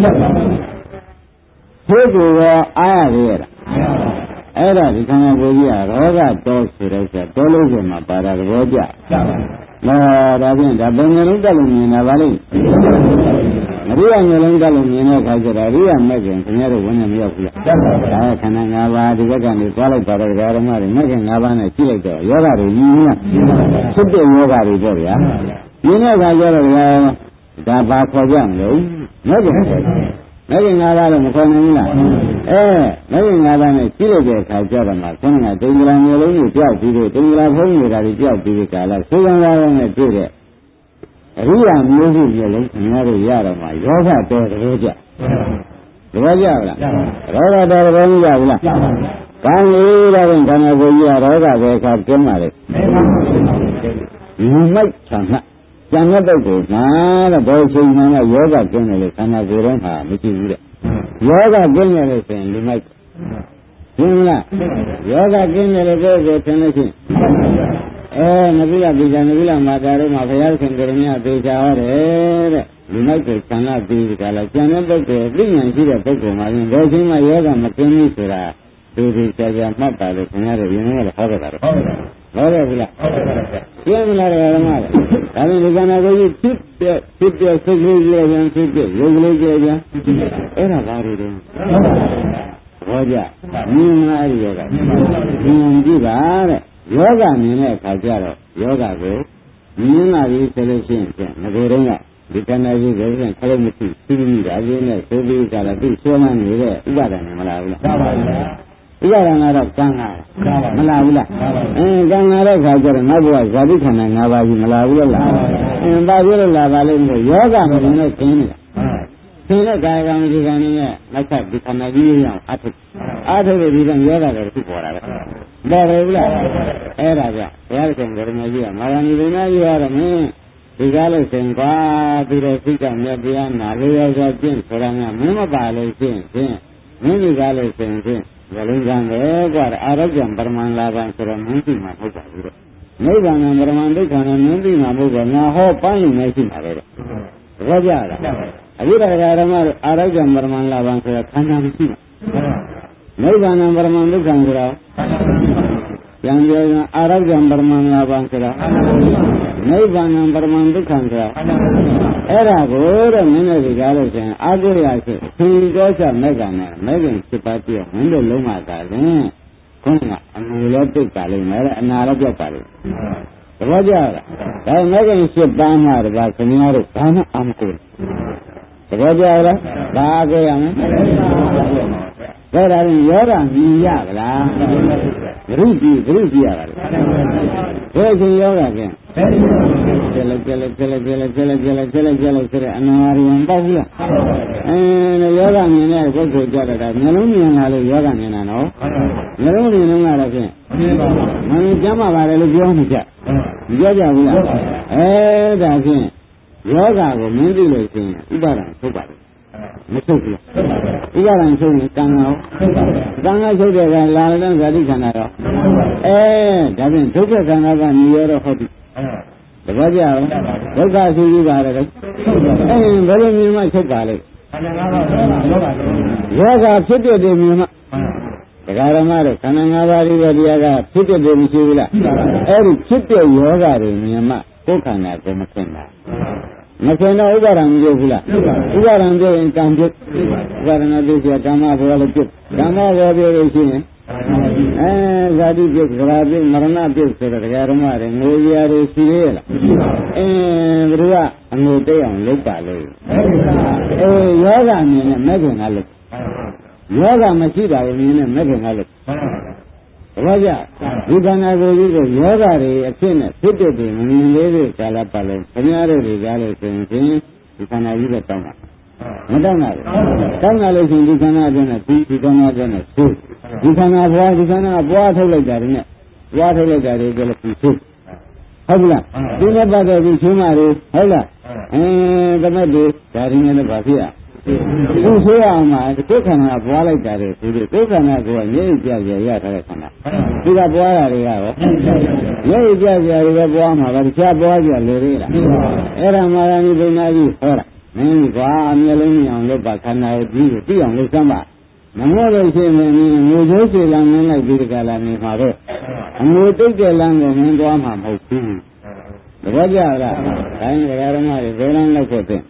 သိကိုရောအားရရတာအဲ့ဒါဒီခန္ဓာကိုယ်ကြီးကရောဂတော့ဆိုတဲ့ဆိုတော့လို့ဆိုမှပါတာသဘောကျဒါဖြင့်ဒါဘယ်မျိုးလုံးတက်လို့မြင်တာပါလိမ့်အရိယာမျိုးလုံးတက်လို့မြင်တဲ့အခါကျတော့အရိယာမဲ့ခင်ခင်ဗျားတို့ဝင်နေမရောက်ဘူးလားဒါခန္ဓာ၅ပါးဒီဘက်ကနေသွားလိုက်ပါတော့ဓမ္မတွေမဲ့ခင်၅ပါးနဲ့ကြည့်လိုက်တော့ယောဂတွေကြီးများဖြစ်တဲ့ယောဂတွေပေါ့ဗျာဒီနေ့ကကျတော့ဒါဘာခေါ်ကြမလို့မဲ့ခင်မဲ့ခင်၅ပါးတော့မခေါ်နိုင်ဘူးလားမဲ့ခင်၅ပါးနဲ့ကြည့်လိုက်တဲ့အခါကျတော့မှခုနကဒိဋ္ဌိမျိုးလုံးကိုကြောက်ပြီးတော့ဒိဋ္ဌိဖုံးနေတာတွေကြောက်ပြီးတဲ့ကာလစေကံလာနဲ့တွေ့တဲ့အရိယာမျိုးစုမျိုးလုံးခင်ဗျားတို့ရတော့မှယောဂတော်တော်ကြသဘောကျလားရောဂတော်တော်မကြဘူးလားကောင်းပြီဒါဖြင့်ခန္ဓာကိုယ်ကြီးကရောဂပဲအခါကျင်းပါလေမိုက်ဆံမှကျန်တဲ့ပုဂ္ဂိုလ်မှာတဲ့ဘောချိန်မှကယောဂကျင်းတယ်လေခန္ဓာကိုယ်တော့ဟာမရှိဘူးတဲ့ယောဂကျင်းတယ်လို့ဆိုရင်ဒီမိုက်ရှင်းလားယောဂကျင်းတယ်လို့ပြောဆိုထင်လို့ရှိရင်နဗိလပိဇာနဗိလမာတာတို့မှာဘုရားရှင်ကိုရမသေချာဟောတယ်တဲ့ဒီမိုက်ကိုဆန္ဒပြီးကြလားကျန်တဲ့ပုဂ္ဂိုလ်သိဉာဏ်ရှိတဲ့ပုဂ္ဂိုလ်မှာရင်ဘယ်ချိန်မှယောဂမကျင်းဘူးဆိုတာဒီကြာမှတ်တာလို့ခင်ဗျားတို့ယင်နေလည်းဟောကြတာတော့ဟုတ်တယ်ဘူးလားကျင်းမလားဓမ္မတွေဒါပေမဲ့ဒီကနေ့ကိုကြီးဖြစ်ပြစိတ်ကလေးလေးပြန်ဖြစ်ပြရုပ်ကလေးကြည့်ပြန်အဲ့ဒါဘာတွေလဲဘောကြမြင်လာရယောဂမြင်ကြည့်ပါတဲ့ယောဂမြင်တဲ့အခါကျတော့ယောဂကိုမြင်လာပြီဆိုလို့ရှိရင်ငကိုယ်တုန်းကဒီကနေ့ကြီးကိုခရုံးမရှိသိပြီးတာအရင်နဲ့သိပြီးကြတော့သူဆွဲမှန်းနေတဲ့ဥပါဒဏ်မလားဘူးလားမှန်ပါဗျာဥပါဒဏ်ကတော့ကံလာမလားဘူးလားကံလာတဲ့ခါကျတော့နောက်ဘဝဇာတိခန္ဓာ၅ပါးကြီးမလားဘူးလားဘာပြောလို့လာပါလိမ့်လို့ယောဂမမြင်နဲ့ခင်းနေတာခင်းတဲ့ကာယကံဒီကံနဲ့နောက်ဆက်ဒီခန္ဓာကြီးရအောင်အထုပ်ဒီကံယောဂတွေဖြစ်ပေါ်လာတယ်ပေါ်တယ်ဘူးလားအဲ့ဒါကြဘုရားရှင်ကရမကြီးကမာရဏီဘုရားကြီးရတယ်မင်းဒီကားလို့ရှင်ကွာပြီးတော့စိတ်ကမြတ်တရားနာလေးရောဆိုကျင့်ဆိုတာကမင်းမပါလို့ရှင်းမင်းဒီကားလို့ရှင်ဖြင့်ဘယ်လိုကံလဲကွာအာရဇံပရမန်လာဘံဆိုတော့မင်းသိမှာဟုတ်ပါဘူးတဲ့နိဗ္ဗာန်ပရမန်ဒိဋ္ဌာနဲ့မင်းသိမှာမဟုတ်တော့ငါဟောပန်းလို့မရှိပါပဲတဲ့ဘောကြလားအခုတရားဓမ္မတို့အာရုံပရမလာဘံဆိုတာခန္ဓာမရှိဘူးနိဗ္ဗာန်ပရမဒုက္ခဆိုတာကျန်ပြောရင်အာရုံပရမလာဘံဆိုတာနိဗ္ဗာန်ပရမဒုက္ခဆိုတာအဲ့ဒါကိုတော့မင်းတို့ကြားလို့ရှင်အာဟုရဆိုသင်္ကောချက်မဲ့ကနဲ့မဲ့ခင်7ပါးပြည့်မင်းတို့လုံးဝသာရင်ခုနကအမှုလည်းပြတ်ပါလိမ့်မယ်အနာလည်းပြတ်ပါလိမ့်သဘောကျလားဒါမဲ့ခင်7ပါးမှာတပါးခင်ဗျားတို့ဘာမှအမကိုသဘောကျလားဘာကိုရမလဲဒါရင်ယောဂမြည်ရကလားဂရုကြည့်ရပါလေဘယ်ရှင်ယောဂကျင်ကျလက်ဆိုတဲ့အနာရိယံပေါ့ဘူးလားယောဂမြင်တဲ့ပုဂ္ဂိုလ်ကြတော့မျိုးလုံးမြင်လာလို့ယောဂမြင်တာနော်မျိုးလုံးမြင်လုံးကတော့ဖြင့်မင်းကျမ်းပါပါတယ်လို့ပြောနေကြဘူးလားဒါဖြင့်ယောဂကိုမင်းသိလို့ရှိရင်ဥပါဒံထုတ်ပါလေမထုတ်ဘူးဥပါဒံထုတ်ရင်ကံရောကံကထုတ်တဲ့ကလာတဲ့ဇာတိခန္ဓာရောဒါဖြင့်ဒုက္ခခန္ဓာကညီရတော့ဟုတ်ပြီတပည့်ကြအောင်ဒုက္ခဆူကြီးပါတယ်ဘယ်လိုမြင်မှချုပ်ပါလိမ့်ယောဂဖြစ်တဲ့မြင်မှတရားဓမ္မတို့ခန္ဓာ၅ပါးဒီတရားကဖြစ်တဲ့မရှိဘူးလားအဲ့ဒီဖြစ်တဲ့ယောဂတွေမြင်မှကိုယ်ခန္ဓာကိုမသိတာမသိတော့ဥပါဒံမပြုတ်ဘူးလားဥပါဒံပြုတ်ရင်ကံပြုတ်ဥပါဒနာပြုတ်ကဓမ္မဘောလည်းပြုတ်ဓမ္မဘောပြုတ်လို့ရှိရင်ဇာတိပြုတ်၊သရပြုတ်၊မရဏပြုတ်ဆိုတဲ့တရားဓမ္မတွေငိုရရရှိသေးလားဘယ်သူကအငိုတိတ်အောင်လုပ်ပါလို့ယောဂမြင်နဲ့မဲ့ခင်ကလို့ယောဂမရှိတာကိုမြင်နဲ့မဲ့ခင်ကလို့ဘာကြဒီခန္ဓာကိုယ်ကြီးကိုယောဂတွေအဖြစ်နဲ့ဖြစ်တဲ့တွေမမြင်သေးတဲ့ကာလပတ်လုံးခင်ဗျားတို့တွေကြားလို့ဆိုရင်ဒီခန္ဓာကြီးပဲတောင်းတာမတောင်းတာလေတောင်းတာလို့ရှိရင်ဒီခန္ဓာအတွင်းနဲ့ဒီခန္ဓာအတွင်းနဲ့သိဒီခန္ဓာဘွားဒီခန္ဓာကဘွားထုတ်လိုက်တာတွေနဲ့ဘွားထုတ်လိုက်တာတွေကျလည်းသိဟုတ်ပြီလားဒီနဲ့ပတ်သက်ပြီးချင်းမာတွေဟုတ်လားသမက်တွေဒါရင်းနဲ့ပါဖြစ်ရသူဆိုရအောင်မှာကိုယ်ခန္ဓာဘွားလိုက်တာတွေဆိုလို့ကိုယ်ခန္ဓာကငြိမ့်ကြရရထားတဲ့ခန္ဓာဒီကဘွားတာတွေကရောငြိမ့်ကြရတွေကဘွားမှာပဲတခြားဘွားကြလေသေးလားအဲ့ဒါမှလည်းဒီဘုရားကြီးဟောတာမင်းကွာအမြဲလုံးမြင်အောင်လုပ်ပါခန္ဓာကိုကြည့်သိအောင်လုပ်စမ်းပါမဟုတ်လို့ရှိရင်ငိုကြိုးစီလမ်းမင်းလိုက်ပြီးဒီကလာနေမှာပဲအငိုတိတ်တဲ့လမ်းကိုမင်းသွားမှာမဟုတ်ဘူးတပည့်ကြလားတိုင်းတရားဓမ္မတွေဘယ်လမ်းလိုက်ဖို့တဲ့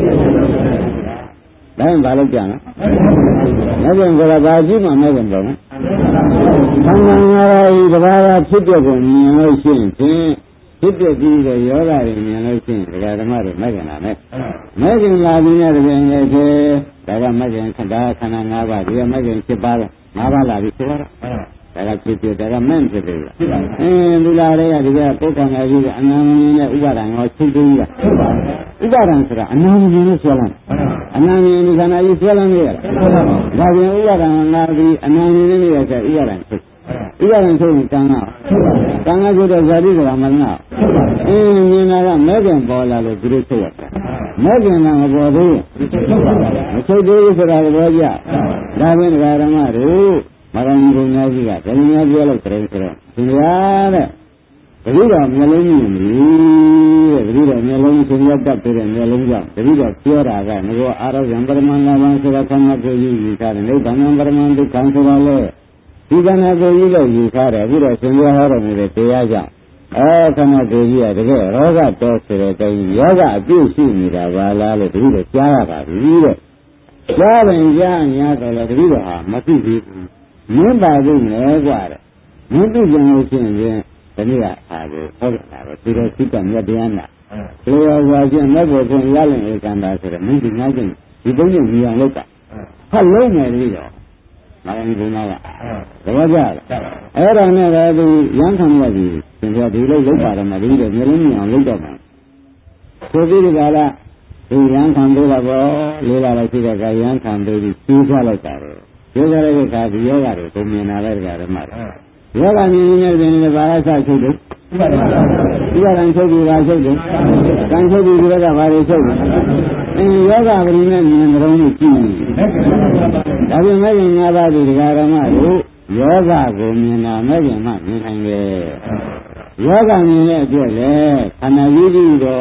တိုင်းဘာလို့ကြလဲမဟုတ်ဘူးဘာကြည့်မှမဟုတ်ဘူးပေါ့နော်ခန္ဓာငါးပါးဒီတစ်ပါးကဖြစ်တဲ့ကိုမြင်လို့ရှိရင်ဖြစ်တဲ့ပြီးတဲ့ယောဂတွေမြင်လို့ရှိရင်တရားဓမ္မတွေမဂ္ဂင်လာနဲ့မဂ္ဂင်လာပြီးတဲ့ပြင်ရဲ့သေးဒါကမဂ္ဂင်ခန္ဓာ၅ပါးဒီကမဂ္ဂင်7ပါး၅ပါးလာပြီဆိုတော့ဒါကဖြစ်ဒါကမန့်ဖြစ်တယ်ဒီလာတွေကဒီကပုဂ္ဂိုလ်ငါကြီးကအနာမမြင်တဲ့ဥပါဒံရောသိသိရဥပါဒံဆိုတာအနာမမြင်လို့ဆွဲလန်းအနာမြင်ဒီခန္ဓာကြီးဆွဲလန်းနေရဒါပြင်ဥပါဒံငါပြီးအနာမြင်နေရတဲ့ဥပါဒံဖြစ်ဥပါဒံဆိုရင်ကံကဆိုတဲ့ဇာတိကမလနာမြင်တာကမဲ့ခင်ပေါ်လာလို့သူတို့ထုတ်ရတယ်မဲ့ခင်ကမပေါ်သေးမထုတ်သေးဘူးဆိုတာသဘောကျဒါပြင်ဓမ္မတို့မရဏဘုရားကြီးကဘယ်လိုများပြောလို့တဲ့ဆိုတော့ဒီရားတဲ့တတိတော်မျိုးလုံးမြင်ပြီတဲ့တတိတော်မျိုးလုံးသင်ရတတ်တဲ့မျိုးလုံးကြောင့်တတိတော်ပြောတာကငါအာရယံပရမဏဘာဆိုတာခန္ဓာကိုယ်ကြီးယူထားတယ်နိဗ္ဗာန်ပရမဒုက္ခဆိုတာလေဒီခန္ဓာကိုယ်ကြီးလို့ယူထားတယ်ပြီးတော့သင်ရဟောတော်မူတဲ့တရားကြောင့်ခန္ဓာကိုယ်ကြီးကတကယ်ရောဂတော်ဆိုတဲ့တိုင်ယောဂအပြည့်ရှိနေတာပါလားလို့တတိတော်ကြားရပါပြီတဲ့ကြားရင်ကြားညာတော့လေတတိတော်ဟာမသိသေးဘူးမင်းပါလို့လေกว่าတဲ့မင်းသိကြလို့ရှိရင်ဒီနေ့ကအားကိုဟုတ်တာပဲဒီတော့စိတ်ကမြတ်တရားနာဒီလိုပါချင်းမဲ့ဖို့ချင်းရရင်ဧကန္တာဆိုတော့မင်းဒီငါးချင်းဒီပုံချင်းမြင်အောင်လုပ်တာဟောလုံးမယ်လေတော့မရဏဘုရားကသဘောကျလားအဲ့ဒါနဲ့လည်းဒီရန်ခံရပြီသင်ပြောဒီလိုလုပ်ပါတယ်မဒီတော့မျိုးလုံးမြင်အောင်လုပ်တော့မှာဆိုပြီးဒီကလာဒီရန်ခံလို့ပါဘောလေးလာလိုက်ရှိတဲ့ကရန်ခံပြီးပြီးချလိုက်တာလေဒီကလေးကဒီယောဂတွေကိုမြင်လာတဲ့ဓမ္မတွေယောဂမြင်နေတဲ့ဘာသာစချုပ်တယ်ဥပါဒံချုပ်ပြီးပါချုပ်တယ်ကံချုပ်ပြီးဒီကဘာတွေချုပ်တယ်ယောဂပရိနဲ့မြင်တဲ့ုံးကိုကြည့်ဒါပြင်မဲ့ငါးပါးဒီဓမ္မတို့ယောဂကိုမြင်တာမဲ့ပြင်မှမြင်နိုင်တယ်ယောဂမြင်တဲ့အတွက်လေခန္ဓာကြီးကြီးတော့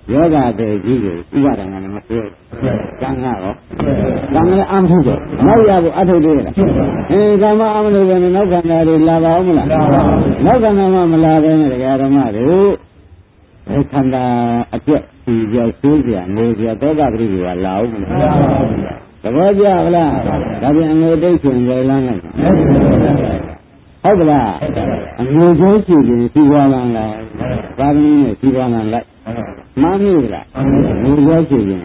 ယောဂတဲ့ကြီးကိုဥပါဒနာနဲ့မပြောကံကတော့ကံလည်းအမှန်တော့နောက်ရဖို့အထုတ်သေးလားကံမအမှန်လို့ပဲနောက်ကံဓာတွေလာပါဦးမလားနောက်ကံဓာမှမလာဘဲနဲ့တရားဓမ္မတွေခန္ဓာအပြည့်ဒီကြောက်ဆိုးကြနေကြတောကပရိဒီကလာဦးမလားသဘောကျဗလားဒါပြန်အငြိတိတ်ရှင်ပဲလမ်းလိုက်ဟုတ်ကလားအငြိကျိုးရှိရင်စီပွားလမ်းလိုက်သာသမီနဲ့စီပွားလမ်းလိုက်မှန်ပြီလားအငြိကျိုးရှိရင်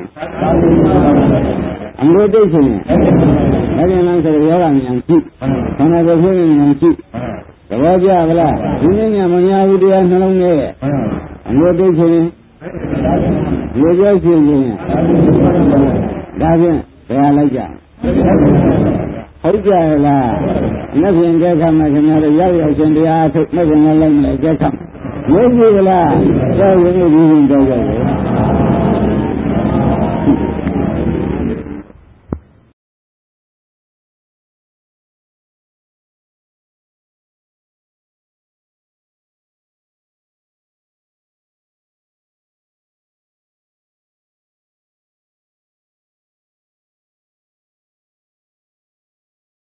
အငြိတိတ်ရှင်ဒါပြန်လမ်းဆိုရောဂါဉာဏ်ကြည့်ခန္ဓာကိုယ်ဖြင့်ဉာဏ်ကြည့်သဘောကျဗလားဒီနေ့ညမများဘူးတရားနှလုံးနဲ့အငြိတိတ်ရှင်ရေကျိုးရှိရင်ဒါပြန်ဘယ်လိုက်ကြဟုတ်ကြလားနှစ်ဖြင့်ကြက်ခမှခင်ဗျားတို့ရောက်ရောက်ရှင်တရားထုတ်နှစ်ဖြင့်လည်းလိုက်မလဲကြက်ခရေးကြည့်လားကျောင်းရင်းကြီးကြီးတော့ရောက်